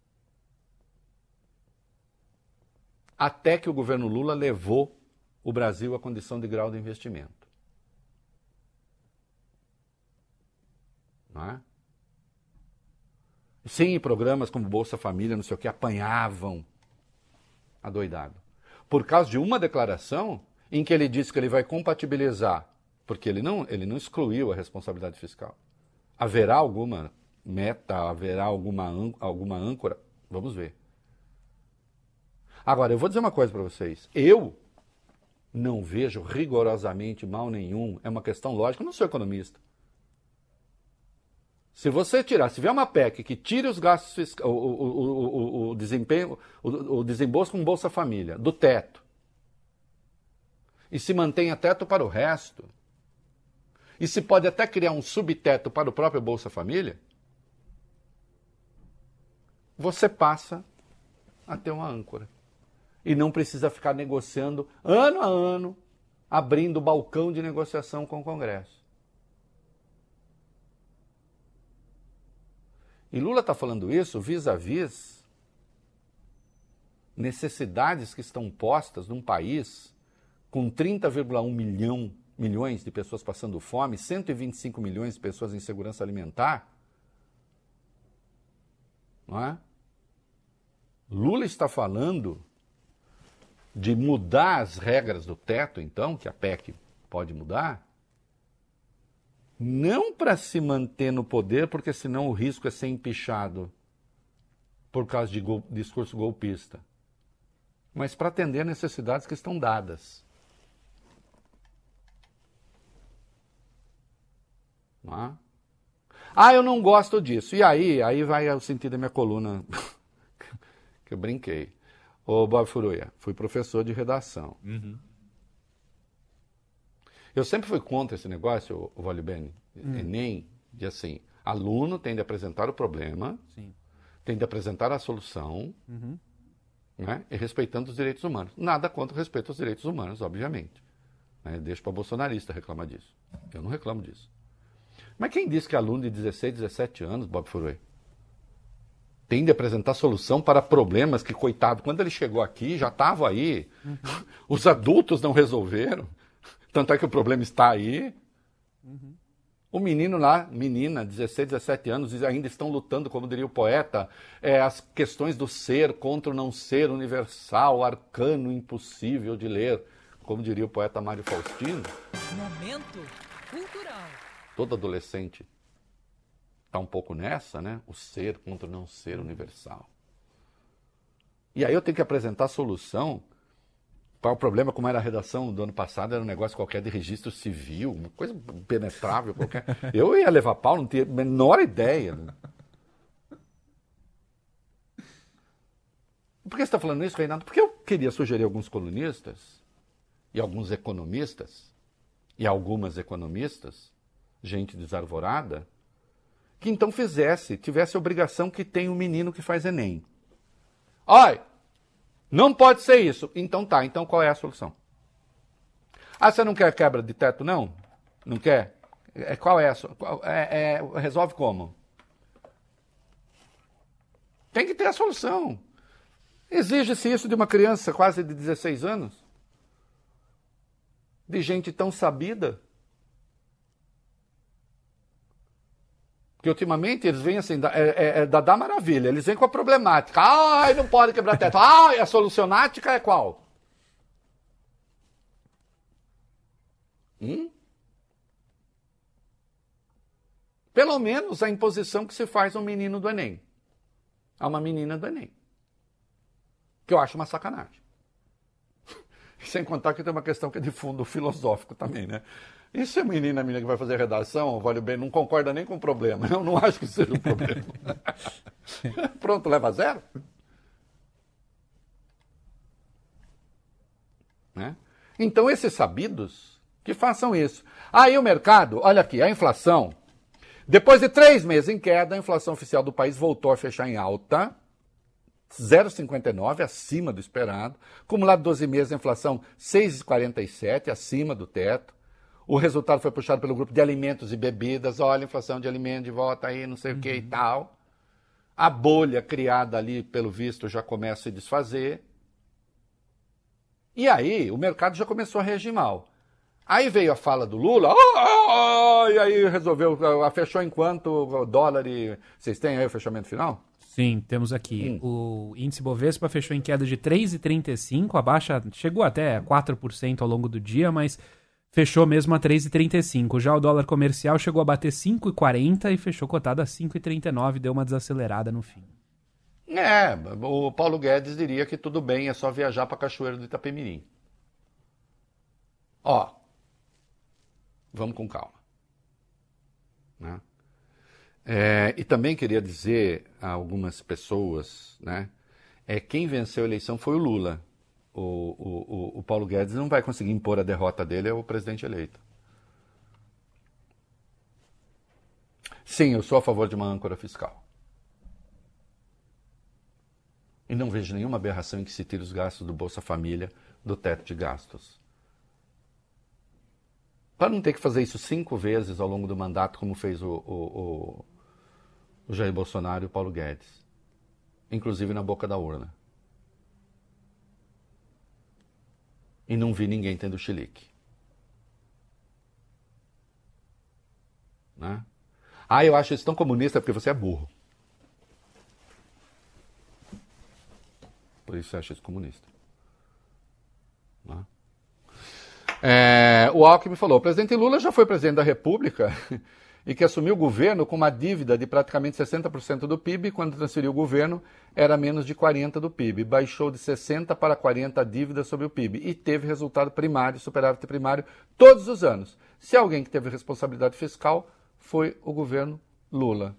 Até que o governo Lula levou o Brasil à condição de grau de investimento. Não é? Sim, programas como Bolsa Família, não sei o que, apanhavam adoidado. Por causa de uma declaração em que ele disse que ele vai compatibilizar, porque ele não, ele não excluiu a responsabilidade fiscal. Haverá alguma meta, haverá alguma, alguma âncora? Vamos ver. Agora, eu vou dizer uma coisa para vocês. Eu não vejo rigorosamente mal nenhum, é uma questão lógica, eu não sou economista. Se você tirar, se vier uma P E C que tire os gastos fiscais, o, o, o, o, o desempenho, o, o desembolso com Bolsa Família, do teto, e se mantenha teto para o resto, e se pode até criar um subteto para o próprio Bolsa Família, você passa a ter uma âncora. E não precisa ficar negociando ano a ano, abrindo balcão de negociação com o Congresso. E Lula está falando isso vis-à-vis necessidades que estão postas num país com trinta vírgula um milhão, milhões de pessoas passando fome, cento e vinte e cinco milhões de pessoas em segurança alimentar. Não é? Lula está falando de mudar as regras do teto, então, que a P E C pode mudar, não para se manter no poder, porque senão o risco é ser empichado por causa de gol, discurso golpista, mas para atender necessidades que estão dadas. Não é? Ah, eu não gosto disso. E aí, aí vai o sentido da minha coluna, que eu brinquei. Ô, Bob Furuia, fui professor de redação. Uhum. Eu sempre fui contra esse negócio, o Vale Bene, hum. Enem, de assim, aluno tem de apresentar o problema, Sim. tem de apresentar a solução, uhum. né, e respeitando os direitos humanos. Nada contra o respeito aos direitos humanos, obviamente. Né, deixo para bolsonarista reclamar disso. Eu não reclamo disso. Mas quem disse que aluno de dezesseis, dezessete anos, Bob Furuia, tem de apresentar solução para problemas que, coitado, quando ele chegou aqui, já estava aí. Uhum. Os adultos não resolveram. Tanto é que o problema está aí. Uhum. O menino lá, menina, dezesseis, dezessete anos, ainda estão lutando, como diria o poeta, é, as questões do ser contra o não ser universal, arcano, impossível de ler, como diria o poeta Mário Faustino. Momento cultural. Todo adolescente está um pouco nessa, né? O ser contra o não ser universal. E aí eu tenho que apresentar a solução Qual o problema? Como era a redação do ano passado, era um negócio qualquer de registro civil, uma coisa impenetrável qualquer. Eu ia levar pau, não tinha a menor ideia. Né? Por que você está falando isso, Reinaldo? Porque eu queria sugerir alguns colunistas e alguns economistas e algumas economistas, gente desarvorada, que então fizesse, tivesse a obrigação que tem um menino que faz Enem. Olha, não pode ser isso. Então tá, então qual é a solução? Ah, você não quer quebra de teto, não? Não quer? É, qual é a solução? É, é, resolve como? Tem que ter a solução. Exige-se isso de uma criança quase de dezesseis anos? De gente tão sabida? Porque ultimamente eles vêm assim, é, é, é da da maravilha, eles vêm com a problemática. Ai, não pode quebrar teto. Ai, a solucionática é qual? Hum? Pelo menos a imposição que se faz a um menino do Enem. A uma menina do Enem. Que eu acho uma sacanagem. Sem contar que tem uma questão que é de fundo filosófico também, né? E se a menina, a menina que vai fazer redação, vale bem, não concorda nem com o problema? Eu não acho que seja um problema. Pronto, leva zero. Né? Então, esses sabidos que façam isso. Aí o mercado, olha aqui, a inflação, depois de três meses em queda, a inflação oficial do país voltou a fechar em alta, zero vírgula cinquenta e nove, acima do esperado. Acumulado doze meses, a inflação seis vírgula quarenta e sete, acima do teto. O resultado foi puxado pelo grupo de alimentos e bebidas. Olha, inflação de alimentos de volta aí, não sei uhum. o que e tal. A bolha criada ali, pelo visto, já começa a se desfazer. E aí, o mercado já começou a reagir mal. Aí veio a fala do Lula, oh, oh, e aí resolveu, fechou em quanto dólar e... Vocês têm aí o fechamento final? Sim, temos aqui. Hum. O índice Bovespa fechou em queda de três vírgula trinta e cinco, a baixa chegou até quatro por cento ao longo do dia, mas fechou mesmo a três vírgula trinta e cinco. Já o dólar comercial chegou a bater cinco vírgula quarenta e fechou cotado a cinco vírgula trinta e nove, deu uma desacelerada no fim. É, o Paulo Guedes diria que tudo bem, é só viajar para Cachoeiro do Itapemirim. Ó, vamos com calma. Né? É, e também queria dizer a algumas pessoas, né, é, quem venceu a eleição foi o Lula. O, o, o Paulo Guedes não vai conseguir impor a derrota dele ao presidente eleito. Sim, eu sou a favor de uma âncora fiscal. E não vejo nenhuma aberração em que se tire os gastos do Bolsa Família do teto de gastos. Para não ter que fazer isso cinco vezes ao longo do mandato, como fez o, o, o, o Jair Bolsonaro e o Paulo Guedes. Inclusive na boca da urna. E não vi ninguém tendo chilique. Né? Ah, eu acho isso tão comunista porque você é burro. Por isso você acha isso comunista. Né? É, o Alckmin falou, o presidente Lula já foi presidente da República e que assumiu o governo com uma dívida de praticamente sessenta por cento do P I B, quando transferiu o governo era menos de quarenta por cento do P I B. Baixou de sessenta para quarenta a dívida sobre o P I B e teve resultado primário, superávit primário, todos os anos. Se alguém que teve responsabilidade fiscal foi o governo Lula.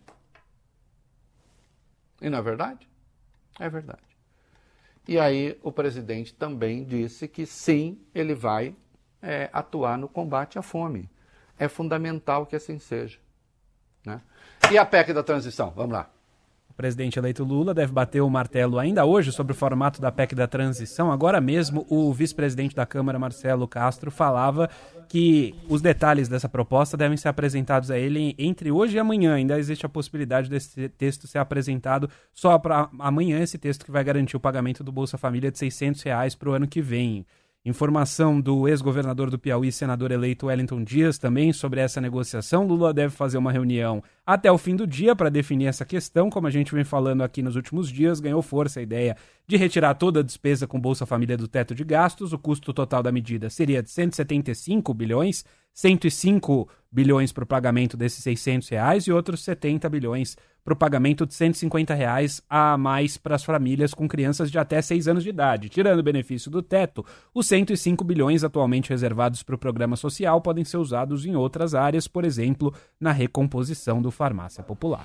E não é verdade? É verdade. E aí o presidente também disse que sim, ele vai é, atuar no combate à fome. É fundamental que assim seja. Né? E a P E C da transição? Vamos lá. O presidente eleito Lula deve bater o martelo ainda hoje sobre o formato da P E C da transição. Agora mesmo, o vice-presidente da Câmara, Marcelo Castro, falava que os detalhes dessa proposta devem ser apresentados a ele entre hoje e amanhã. Ainda existe a possibilidade desse texto ser apresentado só para amanhã, esse texto que vai garantir o pagamento do Bolsa Família de seiscentos reais para o ano que vem. Informação do ex-governador do Piauí, senador eleito Wellington Dias, também sobre essa negociação. Lula deve fazer uma reunião até o fim do dia para definir essa questão. Como a gente vem falando aqui nos últimos dias, ganhou força a ideia de retirar toda a despesa com Bolsa Família do teto de gastos. O custo total da medida seria de cento e setenta e cinco bilhões, cento e cinco bilhões para o pagamento desses seiscentos reais e outros setenta bilhões para o pagamento de cento e cinquenta reais a mais para as famílias com crianças de até seis anos de idade. Tirando o benefício do teto, os cento e cinco bilhões atualmente reservados para o programa social podem ser usados em outras áreas, por exemplo, na recomposição do Farmácia Popular.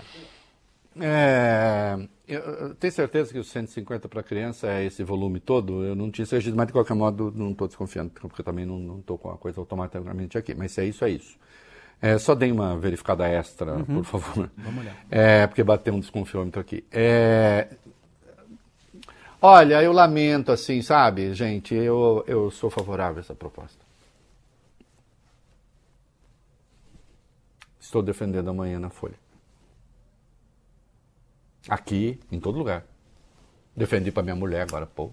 É, eu tenho certeza que os cento e cinquenta para criança é esse volume todo. Eu não tinha certeza, mas de qualquer modo não estou desconfiando, porque eu também não estou com a coisa automaticamente aqui. Mas se é isso, é isso. É, só dei uma verificada extra, uhum. por favor. Vamos olhar. É, porque bateu um desconfiômetro aqui. É, olha, eu lamento, assim, sabe, gente, eu, eu sou favorável a essa proposta. Estou defendendo amanhã na Folha. Aqui, em todo lugar. Defendi para minha mulher agora, pô.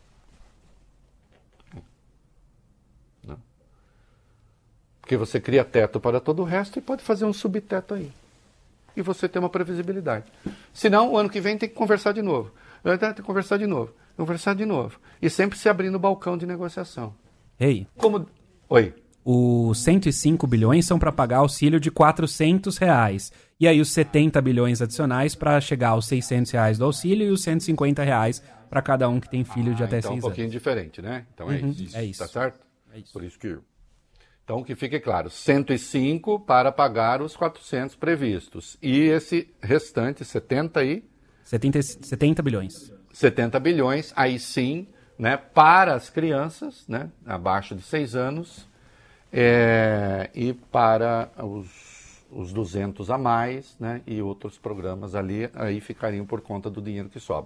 Não. Porque você cria teto para todo o resto e pode fazer um subteto aí. E você tem uma previsibilidade. Senão, o ano que vem tem que conversar de novo. Tem que conversar de novo. Conversar de novo. E sempre se abrindo o balcão de negociação. Ei. Como... Oi. Os cento e cinco bilhões são para pagar auxílio de quatrocentos reais. E aí os setenta bilhões adicionais para chegar aos seiscentos reais do auxílio e os cento e cinquenta reais para cada um que tem filho ah, de até então seis anos. Então um pouquinho anos. Diferente, né? Então é, uhum, isso. é isso. Tá certo? É isso. Por isso que... Então que fique claro, cento e cinco para pagar os quatrocentos previstos. E esse restante, setenta e... setenta, setenta bilhões. setenta bilhões, aí sim, né, para as crianças, né, abaixo de seis anos... É, e para os, os duzentos a mais, né, e outros programas ali, aí ficariam por conta do dinheiro que sobra.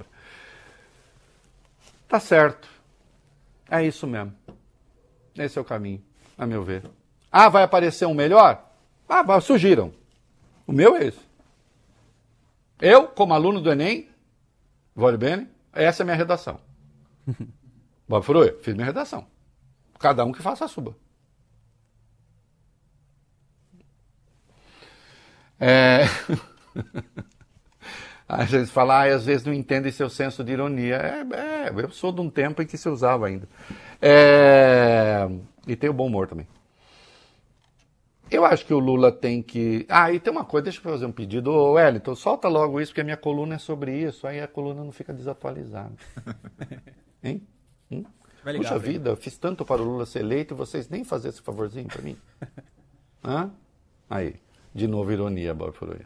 Tá certo. É isso mesmo. Esse é o caminho, a meu ver. Ah, vai aparecer um melhor? Ah, sugiram. O meu é esse. Eu, como aluno do Enem, vale bem, essa é a minha redação. Bob Furuia, fiz minha redação. Cada um que faça a sua. É... a gente fala, ah, às vezes não entende seu senso de ironia. É, é, eu sou de um tempo em que se usava ainda. É... E tem o bom humor também. Eu acho que o Lula tem que... Ah, e tem uma coisa, deixa eu fazer um pedido. Ô, Wellington, solta logo isso, porque a minha coluna é sobre isso. Aí a coluna não fica desatualizada. Hein? Hum? Ligar, Puxa vida, vida, eu fiz tanto para o Lula ser eleito e vocês nem fazem esse favorzinho para mim. Hã? Aí. De novo, ironia, Bob Furuia.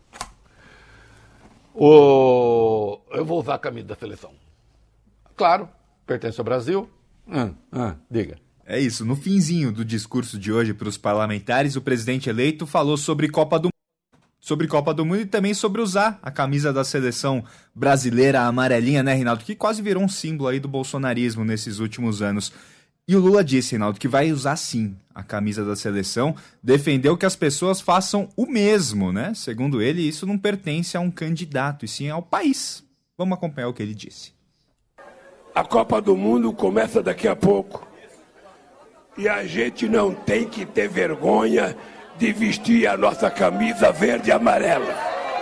O... Eu vou usar a camisa da seleção. Claro, pertence ao Brasil. Hum, hum, diga. É isso. No finzinho do discurso de hoje para os parlamentares, o presidente eleito falou sobre Copa do Mundo. Sobre Copa do Mundo e também sobre usar a camisa da seleção brasileira, a amarelinha, né, Reinaldo? Que quase virou um símbolo aí do bolsonarismo nesses últimos anos. E o Lula disse, Reinaldo, que vai usar sim a camisa da seleção, defendeu que as pessoas façam o mesmo, né? Segundo ele, isso não pertence a um candidato, e sim ao país. Vamos acompanhar o que ele disse. A Copa do Mundo começa daqui a pouco. E a gente não tem que ter vergonha de vestir a nossa camisa verde e amarela.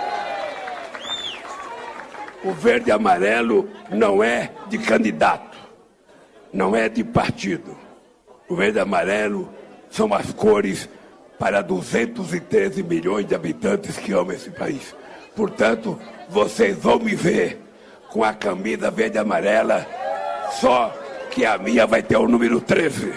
O verde e amarelo não é de candidato. Não é de partido. O verde e amarelo são as cores para duzentos e treze milhões de habitantes que amam esse país. Portanto, vocês vão me ver com a camisa verde e amarela, só que a minha vai ter o número treze.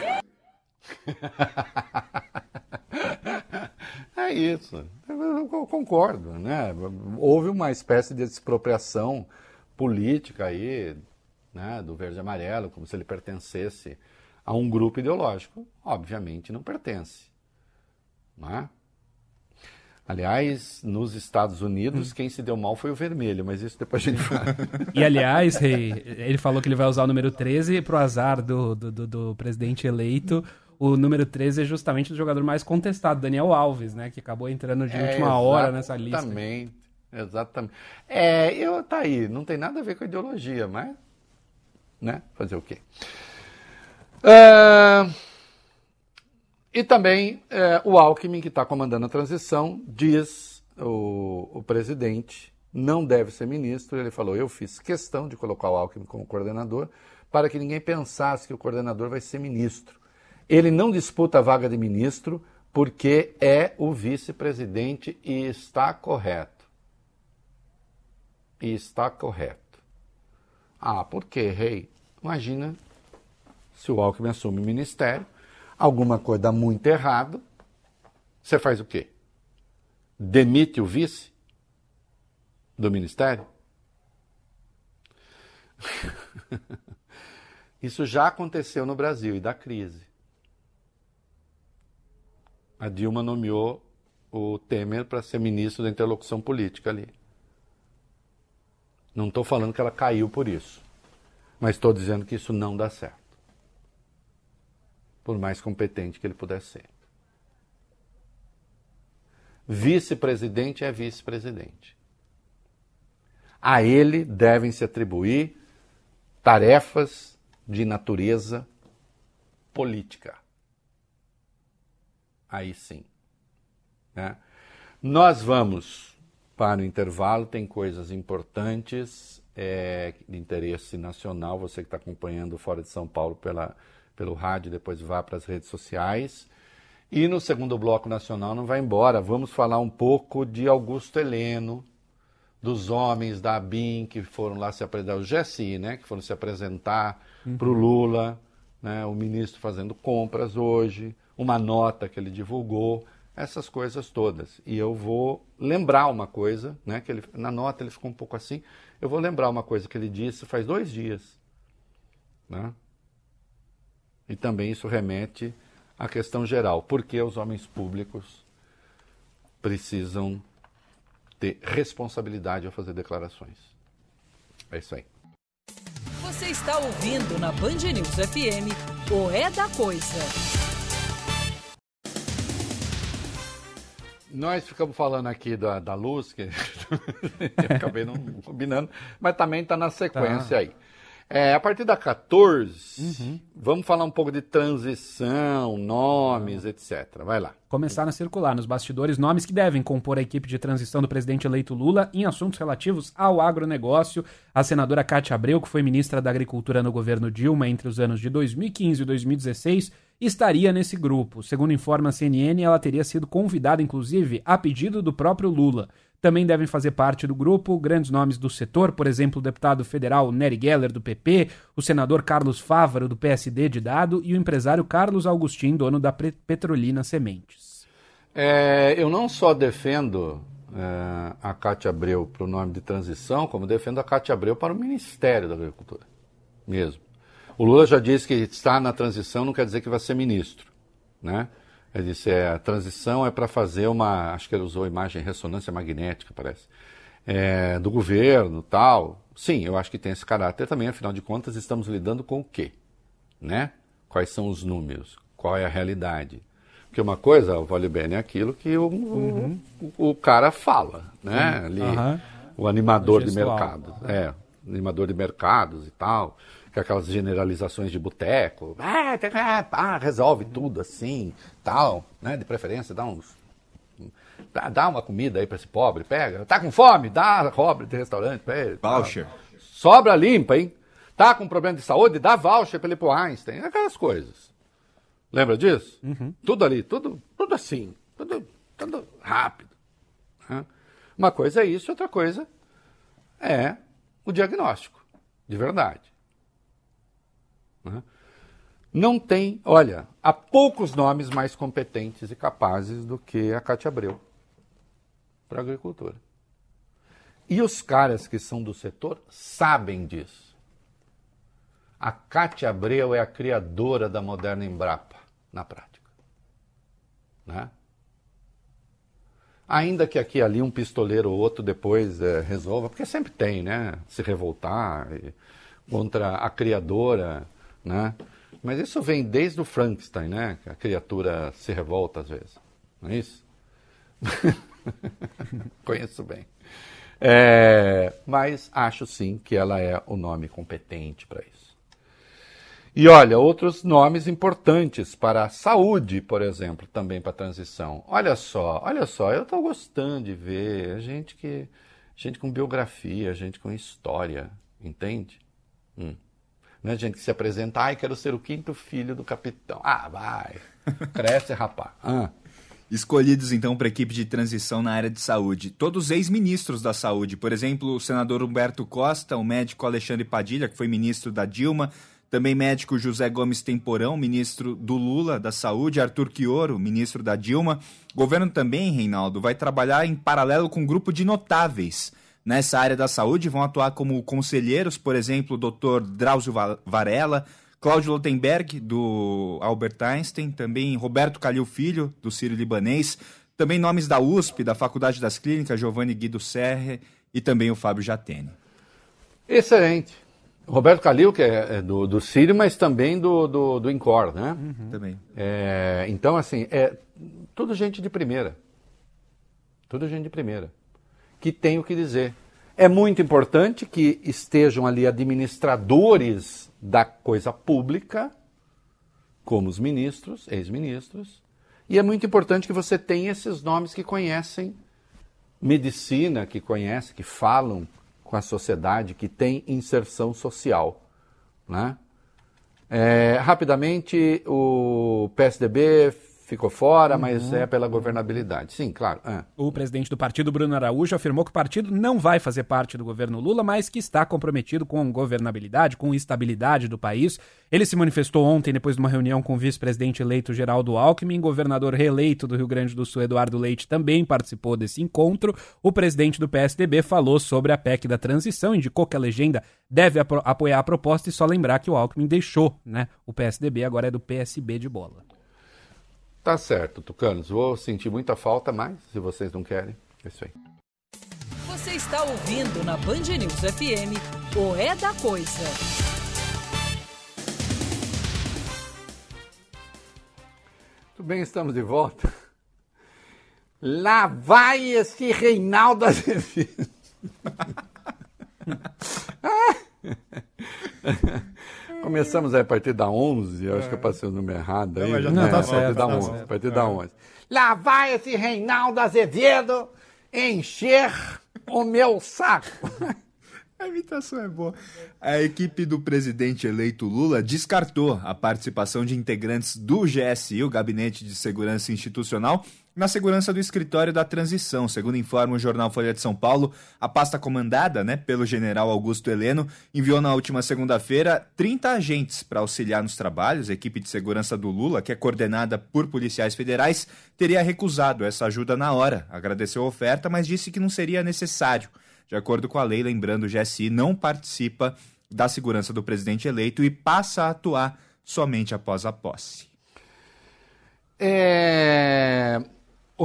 É isso. Eu concordo, né? Houve uma espécie de expropriação política aí, né, do verde e amarelo, como se ele pertencesse a um grupo ideológico. Obviamente não pertence. Não é? Aliás, nos Estados Unidos, hum. quem se deu mal foi o vermelho, mas isso depois a gente fala. E aliás, ele falou que ele vai usar o número treze para o azar do, do, do, do presidente eleito. O número treze é justamente o jogador mais contestado, Daniel Alves, né, que acabou entrando de é, última hora nessa lista. Exatamente, exatamente. É, eu, tá aí, não tem nada a ver com a ideologia, mas... Né? Fazer o quê? É... E também é, o Alckmin, que está comandando a transição, diz, o, o presidente não deve ser ministro. Ele falou, eu fiz questão de colocar o Alckmin como coordenador para que ninguém pensasse que o coordenador vai ser ministro. Ele não disputa a vaga de ministro porque é o vice-presidente e está correto. E está correto. Ah, por quê, rei? Imagina se o Alckmin assume o ministério, alguma coisa dá muito errado, você faz o quê? Demite o vice do ministério? Isso já aconteceu no Brasil e da crise. A Dilma nomeou o Temer para ser ministro da interlocução política ali. Não estou falando que ela caiu por isso, mas estou dizendo que isso não dá certo, por mais competente que ele pudesse ser. Vice-presidente é vice-presidente. A ele devem se atribuir tarefas de natureza política. Aí sim. Né? Nós vamos para o intervalo, tem coisas importantes é, de interesse nacional, você que está acompanhando fora de São Paulo pela, pelo rádio, depois vá para as redes sociais. E no segundo bloco nacional não vai embora, vamos falar um pouco de Augusto Heleno, dos homens da ABIN que foram lá se apresentar, o G S I, né, que foram se apresentar uhum. para o Lula, né, o ministro fazendo compras hoje, uma nota que ele divulgou, essas coisas todas. E eu vou lembrar uma coisa, né, que ele, na nota ele ficou um pouco assim, eu vou lembrar uma coisa que ele disse faz dois dias. Né? E também isso remete à questão geral, por que os homens públicos precisam ter responsabilidade ao fazer declarações. É isso aí. Você está ouvindo na Band News F M o É da Coisa. Nós ficamos falando aqui da, da luz, que eu acabei não combinando, mas também está na sequência tá. aí. É, a partir da quatorze, uhum. vamos falar um pouco de transição, nomes, etcétera. Vai lá. Começaram a circular nos bastidores nomes que devem compor a equipe de transição do presidente eleito Lula em assuntos relativos ao agronegócio. A senadora Cátia Abreu, que foi ministra da Agricultura no governo Dilma entre os anos de dois mil e quinze e dois mil e dezesseis, estaria nesse grupo. Segundo informa a C N N, ela teria sido convidada, inclusive, a pedido do próprio Lula. Também devem fazer parte do grupo grandes nomes do setor, por exemplo, o deputado federal Nery Geller, do P P, o senador Carlos Fávaro, do P S D de Dado, e o empresário Carlos Augustin, dono da Petrolina Sementes. É, eu não só defendo é, a Cátia Abreu para o nome de transição, como defendo a Cátia Abreu para o Ministério da Agricultura, mesmo. O Lula já disse que está na transição, não quer dizer que vai ser ministro, né? Ele disse, é, a transição é para fazer uma, acho que ele usou imagem ressonância magnética, parece, é, do governo, tal. Sim, eu acho que tem esse caráter também, afinal de contas, estamos lidando com o quê? Né? Quais são os números? Qual é a realidade? Porque uma coisa, o vale bem, é aquilo que o, uhum. o, o cara fala, né? Uhum. Ali, uhum. O animador de mercados. É, animador de mercados e tal. Com aquelas generalizações de boteco, ah, ah, resolve tudo assim, tal, né? De preferência, dá uns, dá, dá uma comida aí para esse pobre, pega, tá com fome, dá pobre de restaurante para ele. Voucher. Sobra limpa, hein? Tá com problema de saúde, dá voucher para ele pro Einstein, aquelas coisas. Lembra disso? Uhum. Tudo ali, tudo, tudo assim, tudo, tudo rápido. Né? Uma coisa é isso, outra coisa é o diagnóstico, de verdade. Não tem, olha, há poucos nomes mais competentes e capazes do que a Cátia Abreu para a agricultura. E os caras que são do setor sabem disso. A Cátia Abreu é a criadora da moderna Embrapa, na prática. Né? Ainda que aqui e ali um pistoleiro ou outro depois é, resolva, porque sempre tem, né? Se revoltar e, contra a criadora, né? Mas isso vem desde o Frankenstein, né? A criatura se revolta às vezes. Não é isso? Conheço bem. É, mas acho sim que ela é o nome competente para isso. E olha, outros nomes importantes para a saúde, por exemplo, também para a transição. Olha só, olha só, eu estou gostando de ver gente, que, gente com biografia, gente com história, entende? Hum. Não é gente que se apresenta, ai, quero ser o quinto filho do capitão. Ah, vai, cresce, rapaz. Ah, Escolhidos, então, para a equipe de transição na área de saúde. Todos ex-ministros da saúde. Por exemplo, o senador Humberto Costa, o médico Alexandre Padilha, que foi ministro da Dilma, também médico José Gomes Temporão, ministro do Lula da Saúde, Arthur Quioro, ministro da Dilma. O governo também, Reinaldo, vai trabalhar em paralelo com um grupo de notáveis nessa área da saúde. Vão atuar como conselheiros, por exemplo, o doutor Drauzio Varela, Cláudio Lotenberg, do Albert Einstein, também Roberto Calil Filho, do Sírio-Libanês, também nomes da U S P, da Faculdade das Clínicas, Giovanni Guido Serre e também o Fábio Jatene. Excelente. Roberto Calil, que é do, do Sírio, mas também do, do, do INCOR, né? Uhum. Também. É, então, assim, é tudo gente de primeira. Tudo gente de primeira. Que tem o que dizer. É muito importante que estejam ali administradores da coisa pública, como os ministros, ex-ministros, e é muito importante que você tenha esses nomes que conhecem medicina, que conhecem, que falam com a sociedade, que tem inserção social, né? É, rapidamente, o P S D B ficou fora, mas uhum. é pela governabilidade. Sim, claro. É. O presidente do partido, Bruno Araújo, afirmou que o partido não vai fazer parte do governo Lula, mas que está comprometido com governabilidade, com estabilidade do país. Ele se manifestou ontem, depois de uma reunião com o vice-presidente eleito Geraldo Alckmin. Governador reeleito do Rio Grande do Sul, Eduardo Leite, também participou desse encontro. O presidente do P S D B falou sobre a P E C da transição, indicou que a legenda deve apo- apoiar a proposta e só lembrar que o Alckmin deixou, né? O P S D B agora é do P S B de bola. Tá certo, Tucanos. Vou sentir muita falta, mas se vocês não querem, é isso aí. Você está ouvindo na Band News F M o É da Coisa. Tudo bem, estamos de volta. Lá vai esse Reinaldo Azevedo. Começamos a partir da onze, eu acho que eu passei o número errado aí. Não, já né? tá a certo, partir da tá onze, certo. a partir da onze. Lá vai esse Reinaldo Azevedo encher o meu saco. A imitação é boa. A equipe do presidente eleito Lula descartou a participação de integrantes do G S I, o Gabinete de Segurança Institucional, na segurança do escritório da transição. Segundo informa o jornal Folha de São Paulo, a pasta comandada, né, pelo general Augusto Heleno enviou na última segunda-feira trinta agentes para auxiliar nos trabalhos. A equipe de segurança do Lula, que é coordenada por policiais federais, teria recusado essa ajuda na hora. Agradeceu a oferta, mas disse que não seria necessário. De acordo com a lei, lembrando, o G S I não participa da segurança do presidente eleito e passa a atuar somente após a posse. É... O...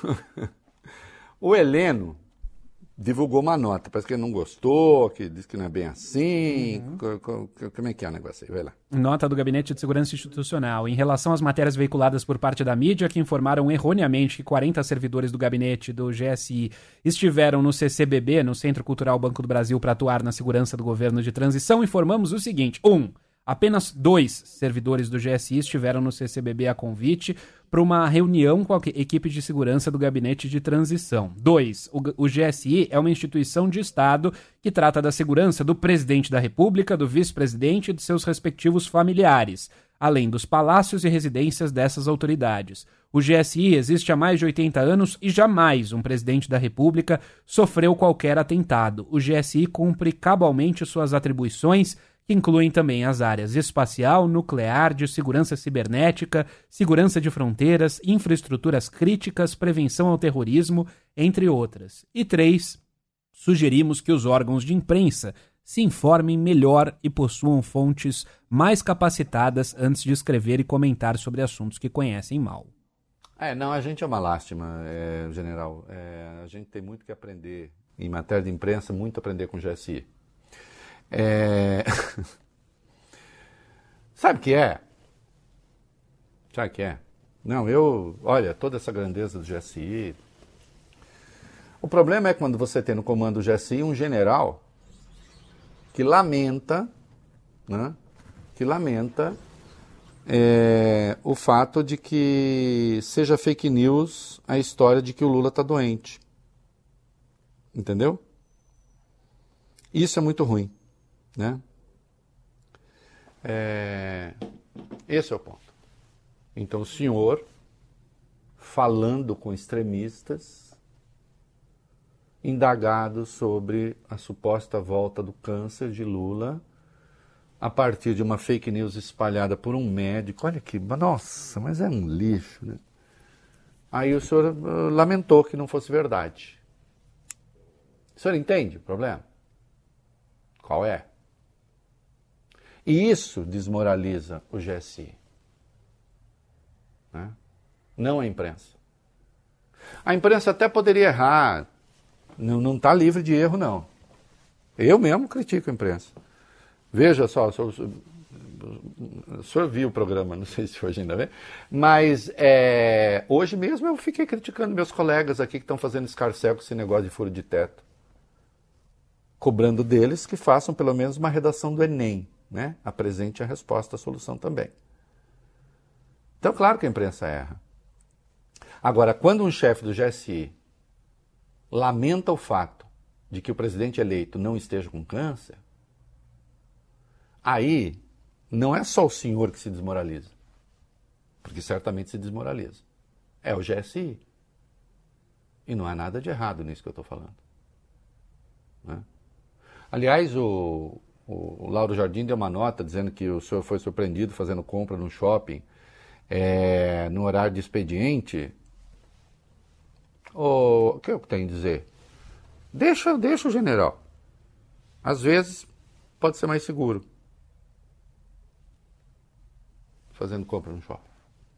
o Heleno divulgou uma nota, parece que ele não gostou, que disse que não é bem assim. Uhum. Como é que é o negócio aí? Vai lá. Nota do Gabinete de Segurança Institucional. Em relação às matérias veiculadas por parte da mídia, que informaram erroneamente que quarenta servidores do gabinete do G S I estiveram no C C B B, no Centro Cultural Banco do Brasil, para atuar na segurança do governo de transição, informamos o seguinte. Um, apenas dois servidores do G S I estiveram no C C B B a convite para uma reunião com a equipe de segurança do gabinete de transição. Dois, o, o G S I é uma instituição de Estado que trata da segurança do presidente da República, do vice-presidente e de seus respectivos familiares, além dos palácios e residências dessas autoridades. O G S I existe há mais de oitenta anos e jamais um presidente da República sofreu qualquer atentado. O G S I cumpre cabalmente suas atribuições, que incluem também as áreas espacial, nuclear, de segurança cibernética, segurança de fronteiras, infraestruturas críticas, prevenção ao terrorismo, entre outras. E três, sugerimos que os órgãos de imprensa se informem melhor e possuam fontes mais capacitadas antes de escrever e comentar sobre assuntos que conhecem mal. É, não, a gente é uma lástima, é, general. É, a gente tem muito que aprender em matéria de imprensa, muito a aprender com o G S I. É... Sabe o que é? Sabe o que é? Não, eu... Olha, toda essa grandeza do G S I... O problema é quando você tem no comando do G S I um general que lamenta, né? Que lamenta é, o fato de que seja fake news a história de que o Lula está doente. Entendeu? Isso é muito ruim. Né? É... Esse é o ponto. Então o senhor falando com extremistas, indagados sobre a suposta volta do câncer de Lula, a partir de uma fake news espalhada por um médico. Olha que, nossa, mas é um lixo, né? Aí o senhor uh, lamentou que não fosse verdade. O senhor entende o problema? Qual é? E isso desmoraliza o G S I. Né? Não a imprensa. A imprensa até poderia errar. Não está livre de erro, não. Eu mesmo critico a imprensa. Veja só, o senhor, o senhor viu o programa, não sei se hoje ainda vê, mas é, hoje mesmo eu fiquei criticando meus colegas aqui que estão fazendo escarcel com esse negócio de furo de teto. Cobrando deles que façam pelo menos uma redação do Enem, né? Apresente a resposta, a solução também. Então, claro que a imprensa erra. Agora, quando um chefe do G S I lamenta o fato de que o presidente eleito não esteja com câncer, aí não é só o senhor que se desmoraliza, porque certamente se desmoraliza. É o G S I. E não há nada de errado nisso que eu estou falando. Né? Aliás, o, o Lauro Jardim deu uma nota dizendo que o senhor foi surpreendido fazendo compra num shopping é, no horário de expediente. O que eu tenho a dizer? Deixa, deixa o general. Às vezes pode ser mais seguro fazendo compra no shopping.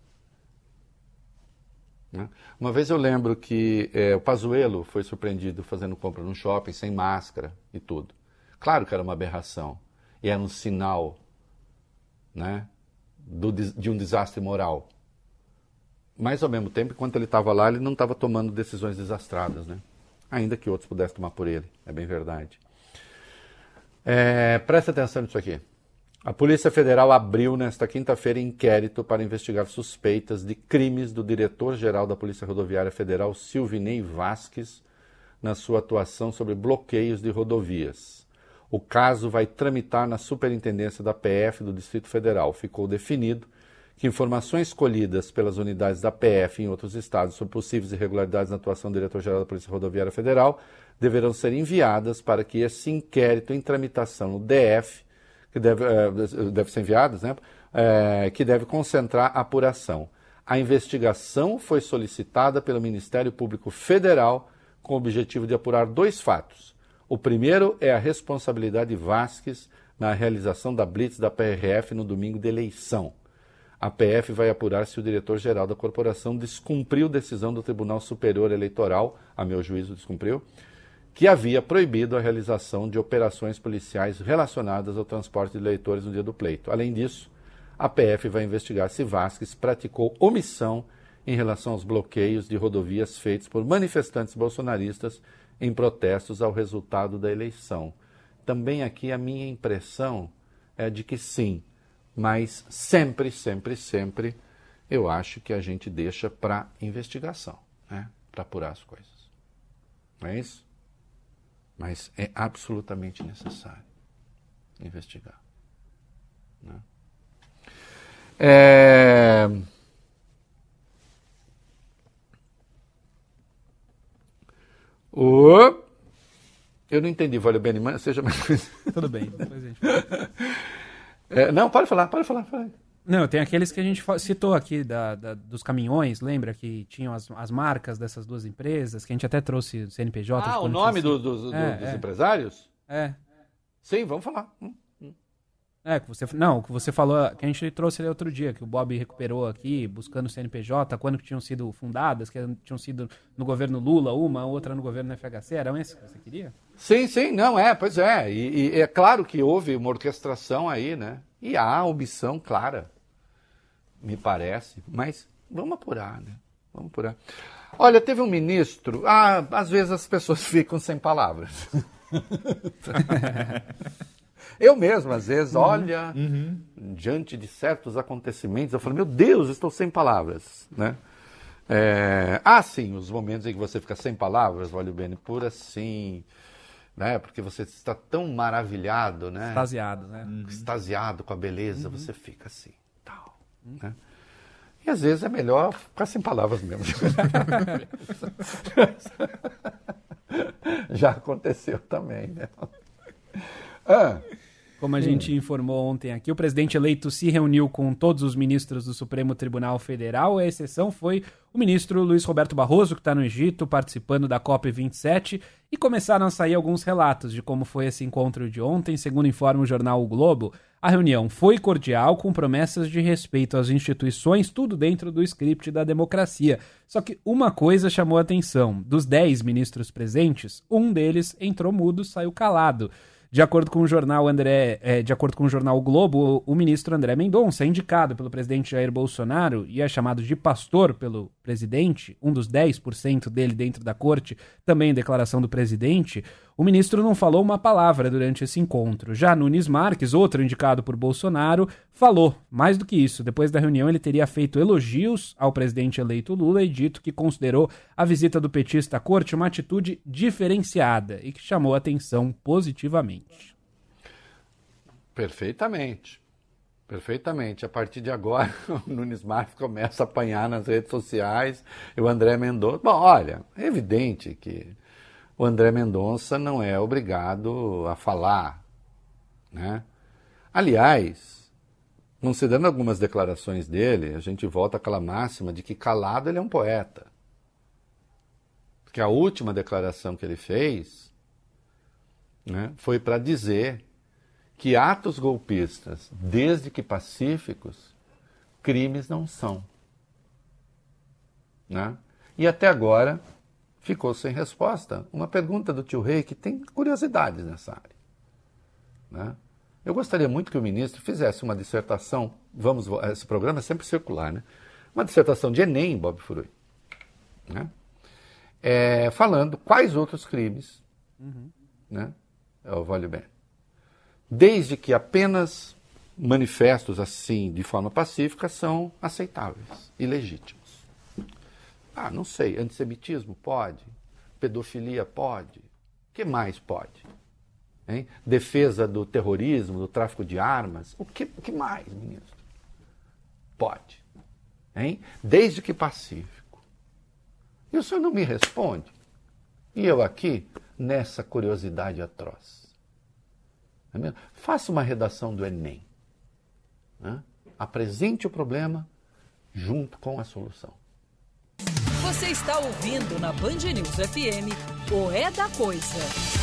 Né? Uma vez eu lembro que é, o Pazuello foi surpreendido fazendo compra no shopping sem máscara e tudo. Claro que era uma aberração e era um sinal, né, do, de um desastre moral. Mas, ao mesmo tempo, enquanto ele estava lá, ele não estava tomando decisões desastradas, né? Ainda que outros pudessem tomar por ele, é bem verdade. É, presta atenção nisso aqui. A Polícia Federal abriu nesta quinta-feira inquérito para investigar suspeitas de crimes do diretor-geral da Polícia Rodoviária Federal, Silvinei Vasquez, na sua atuação sobre bloqueios de rodovias. O caso vai tramitar na Superintendência da P F do Distrito Federal. Ficou definido que informações colhidas pelas unidades da P F em outros estados sobre possíveis irregularidades na atuação do diretor-geral da Polícia Rodoviária Federal deverão ser enviadas para que esse inquérito em tramitação no D F, que deve, uh, deve ser enviadas, né, uh, que deve concentrar a apuração. A investigação foi solicitada pelo Ministério Público Federal com o objetivo de apurar dois fatos. O primeiro é a responsabilidade de Vasquez na realização da blitz da P R F no domingo de eleição. A P F vai apurar se o diretor-geral da corporação descumpriu decisão do Tribunal Superior Eleitoral, a meu juízo descumpriu, que havia proibido a realização de operações policiais relacionadas ao transporte de eleitores no dia do pleito. Além disso, a P F vai investigar se Vasquez praticou omissão em relação aos bloqueios de rodovias feitos por manifestantes bolsonaristas em protestos ao resultado da eleição. Também aqui a minha impressão é de que sim, mas sempre, sempre, sempre eu acho que a gente deixa para investigação, né? Para apurar as coisas. Não é isso? Mas é absolutamente necessário investigar. Né? É... O... Eu não entendi, valeu bem, mas seja mais... Tudo bem, depois a gente... É, não, pode falar, pode falar. Pode. Não, tem aqueles que a gente citou aqui da, da, dos caminhões, lembra que tinham as, as marcas dessas duas empresas, que a gente até trouxe o C N P J. Ah, o nome do, do, do, é, dos é. empresários? É. Sim, vamos falar. Hum, hum. É, que você, não, o que você falou, que a gente trouxe ali outro dia, que o Bob recuperou aqui, buscando o C N P J, quando que tinham sido fundadas, que tinham sido no governo Lula, uma, outra no governo F H C, eram esses que você queria? Sim, sim, não, é, pois é, e, e é claro que houve uma orquestração aí, né, e há omissão clara, me parece, mas vamos apurar, né, vamos apurar. Olha, teve um ministro, ah, às vezes as pessoas ficam sem palavras. Eu mesmo, às vezes, uhum, olha, uhum. diante de certos acontecimentos, eu falo, meu Deus, estou sem palavras, né? É... Ah, sim, os momentos em que você fica sem palavras, olha bem, por assim, né? Porque você está tão maravilhado, né? Extasiado, né? Uhum. Extasiado com a beleza, uhum. você fica assim, tal, uhum. né? E às vezes é melhor ficar sem palavras mesmo. Já aconteceu também, né? Ah. Como a gente informou ontem aqui, o presidente eleito se reuniu com todos os ministros do Supremo Tribunal Federal. A exceção foi o ministro Luiz Roberto Barroso, que está no Egito, participando da COP vinte e sete, e começaram a sair alguns relatos de como foi esse encontro de ontem. Segundo informa o jornal O Globo, a reunião foi cordial, com promessas de respeito às instituições, tudo dentro do script da democracia. Só que uma coisa chamou a atenção. Dos dez ministros presentes, um deles entrou mudo, saiu calado. De acordo com o jornal André, é, de acordo com o jornal o Globo, o, o ministro André Mendonça é indicado pelo presidente Jair Bolsonaro e é chamado de pastor pelo presidente, um dos dez por cento dele dentro da corte, também em declaração do presidente. O ministro não falou uma palavra durante esse encontro. Já Nunes Marques, outro indicado por Bolsonaro, falou. Mais do que isso, depois da reunião ele teria feito elogios ao presidente eleito Lula e dito que considerou a visita do petista à corte uma atitude diferenciada e que chamou a atenção positivamente. Perfeitamente. Perfeitamente. A partir de agora, o Nunes Marques começa a apanhar nas redes sociais e o André Mendonça... Bom, olha, é evidente que o André Mendonça não é obrigado a falar, né? Aliás, considerando algumas declarações dele, a gente volta àquela máxima de que calado ele é um poeta. Porque a última declaração que ele fez, né, foi para dizer que atos golpistas, desde que pacíficos, crimes não são. Né? E até agora ficou sem resposta uma pergunta do tio Rei que tem curiosidades nessa área. Né? Eu gostaria muito que o ministro fizesse uma dissertação, vamos, esse programa é sempre circular, né? Uma dissertação de Enem, Bob Furui, né? É, falando quais outros crimes, uhum. né, eu vale bem. Desde que apenas manifestos assim, de forma pacífica, são aceitáveis e legítimos. Ah, não sei, antissemitismo pode, pedofilia pode, o que mais pode? Hein? Defesa do terrorismo, do tráfico de armas, o que, o que mais, ministro? Pode. Hein? Desde que pacífico. E o senhor não me responde? E eu aqui, nessa curiosidade atroz. É mesmo? Faça uma redação do Enem. Né? Apresente o problema junto com a solução. Você está ouvindo na Band News F M o É da Coisa.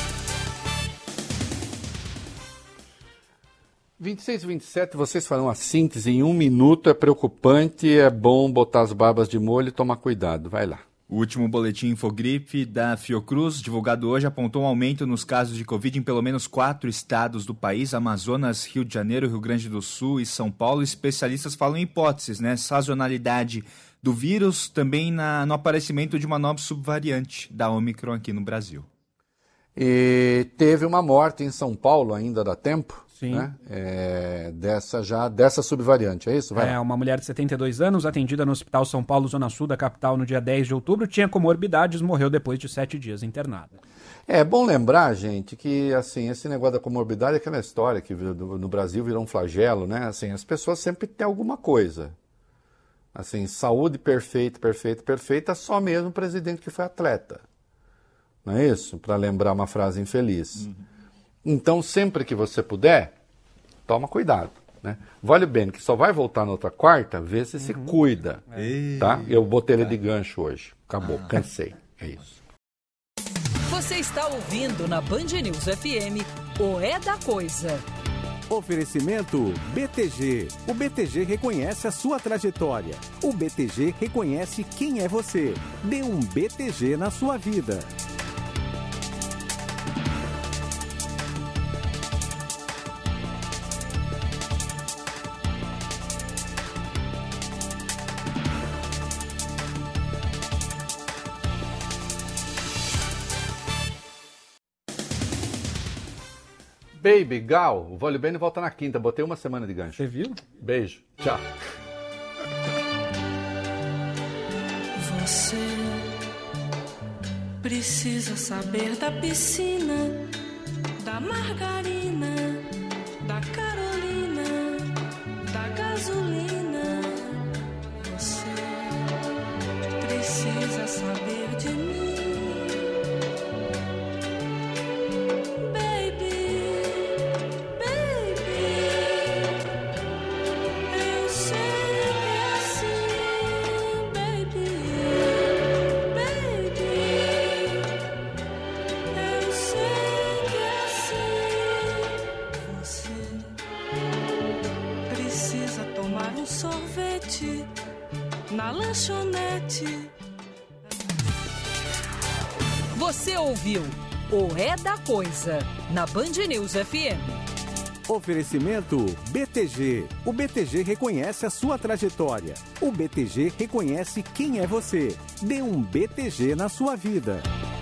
vinte e seis e vinte e sete, vocês farão a síntese em um minuto, é preocupante, é bom botar as barbas de molho e tomar cuidado. Vai lá. O último boletim Infogripe da Fiocruz, divulgado hoje, apontou um aumento nos casos de Covid em pelo menos quatro estados do país, Amazonas, Rio de Janeiro, Rio Grande do Sul e São Paulo. Especialistas falam em hipóteses, né? Sazonalidade do vírus, também na, no aparecimento de uma nova subvariante da Omicron aqui no Brasil. E teve uma morte em São Paulo, ainda dá tempo, Sim. né? É, dessa, já, dessa subvariante, é isso? Vai é, lá. Uma mulher de setenta e dois anos, atendida no Hospital São Paulo, Zona Sul da capital, no dia dez de outubro, tinha comorbidades, morreu depois de sete dias internada. É bom lembrar, gente, que assim, esse negócio da comorbidade é aquela história que no Brasil virou um flagelo, né? Assim, as pessoas sempre têm alguma coisa. Assim, saúde perfeita, perfeita, perfeita, só mesmo o presidente que foi atleta. Não é isso? Para lembrar uma frase infeliz. Uhum. Então, sempre que você puder, toma cuidado. Né? Vale bem que só vai voltar na outra quarta, vê se uhum. se cuida. É. Tá? Eu botei ele de gancho hoje. Acabou, ah. cansei. É isso. Você está ouvindo na Band News F M o É da Coisa. Oferecimento B T G. O B T G reconhece a sua trajetória. O B T G reconhece quem é você. Dê um B T G na sua vida. Baby, Gal, o Vale Bene volta na quinta. Botei uma semana de gancho. Você viu? Beijo. Tchau. Você precisa saber da piscina, da margarina, da Carolina, da gasolina. Você na lanchonete. Você ouviu o É da Coisa, na Band News F M. Oferecimento B T G. O B T G reconhece a sua trajetória. O B T G reconhece quem é você. Dê um B T G na sua vida.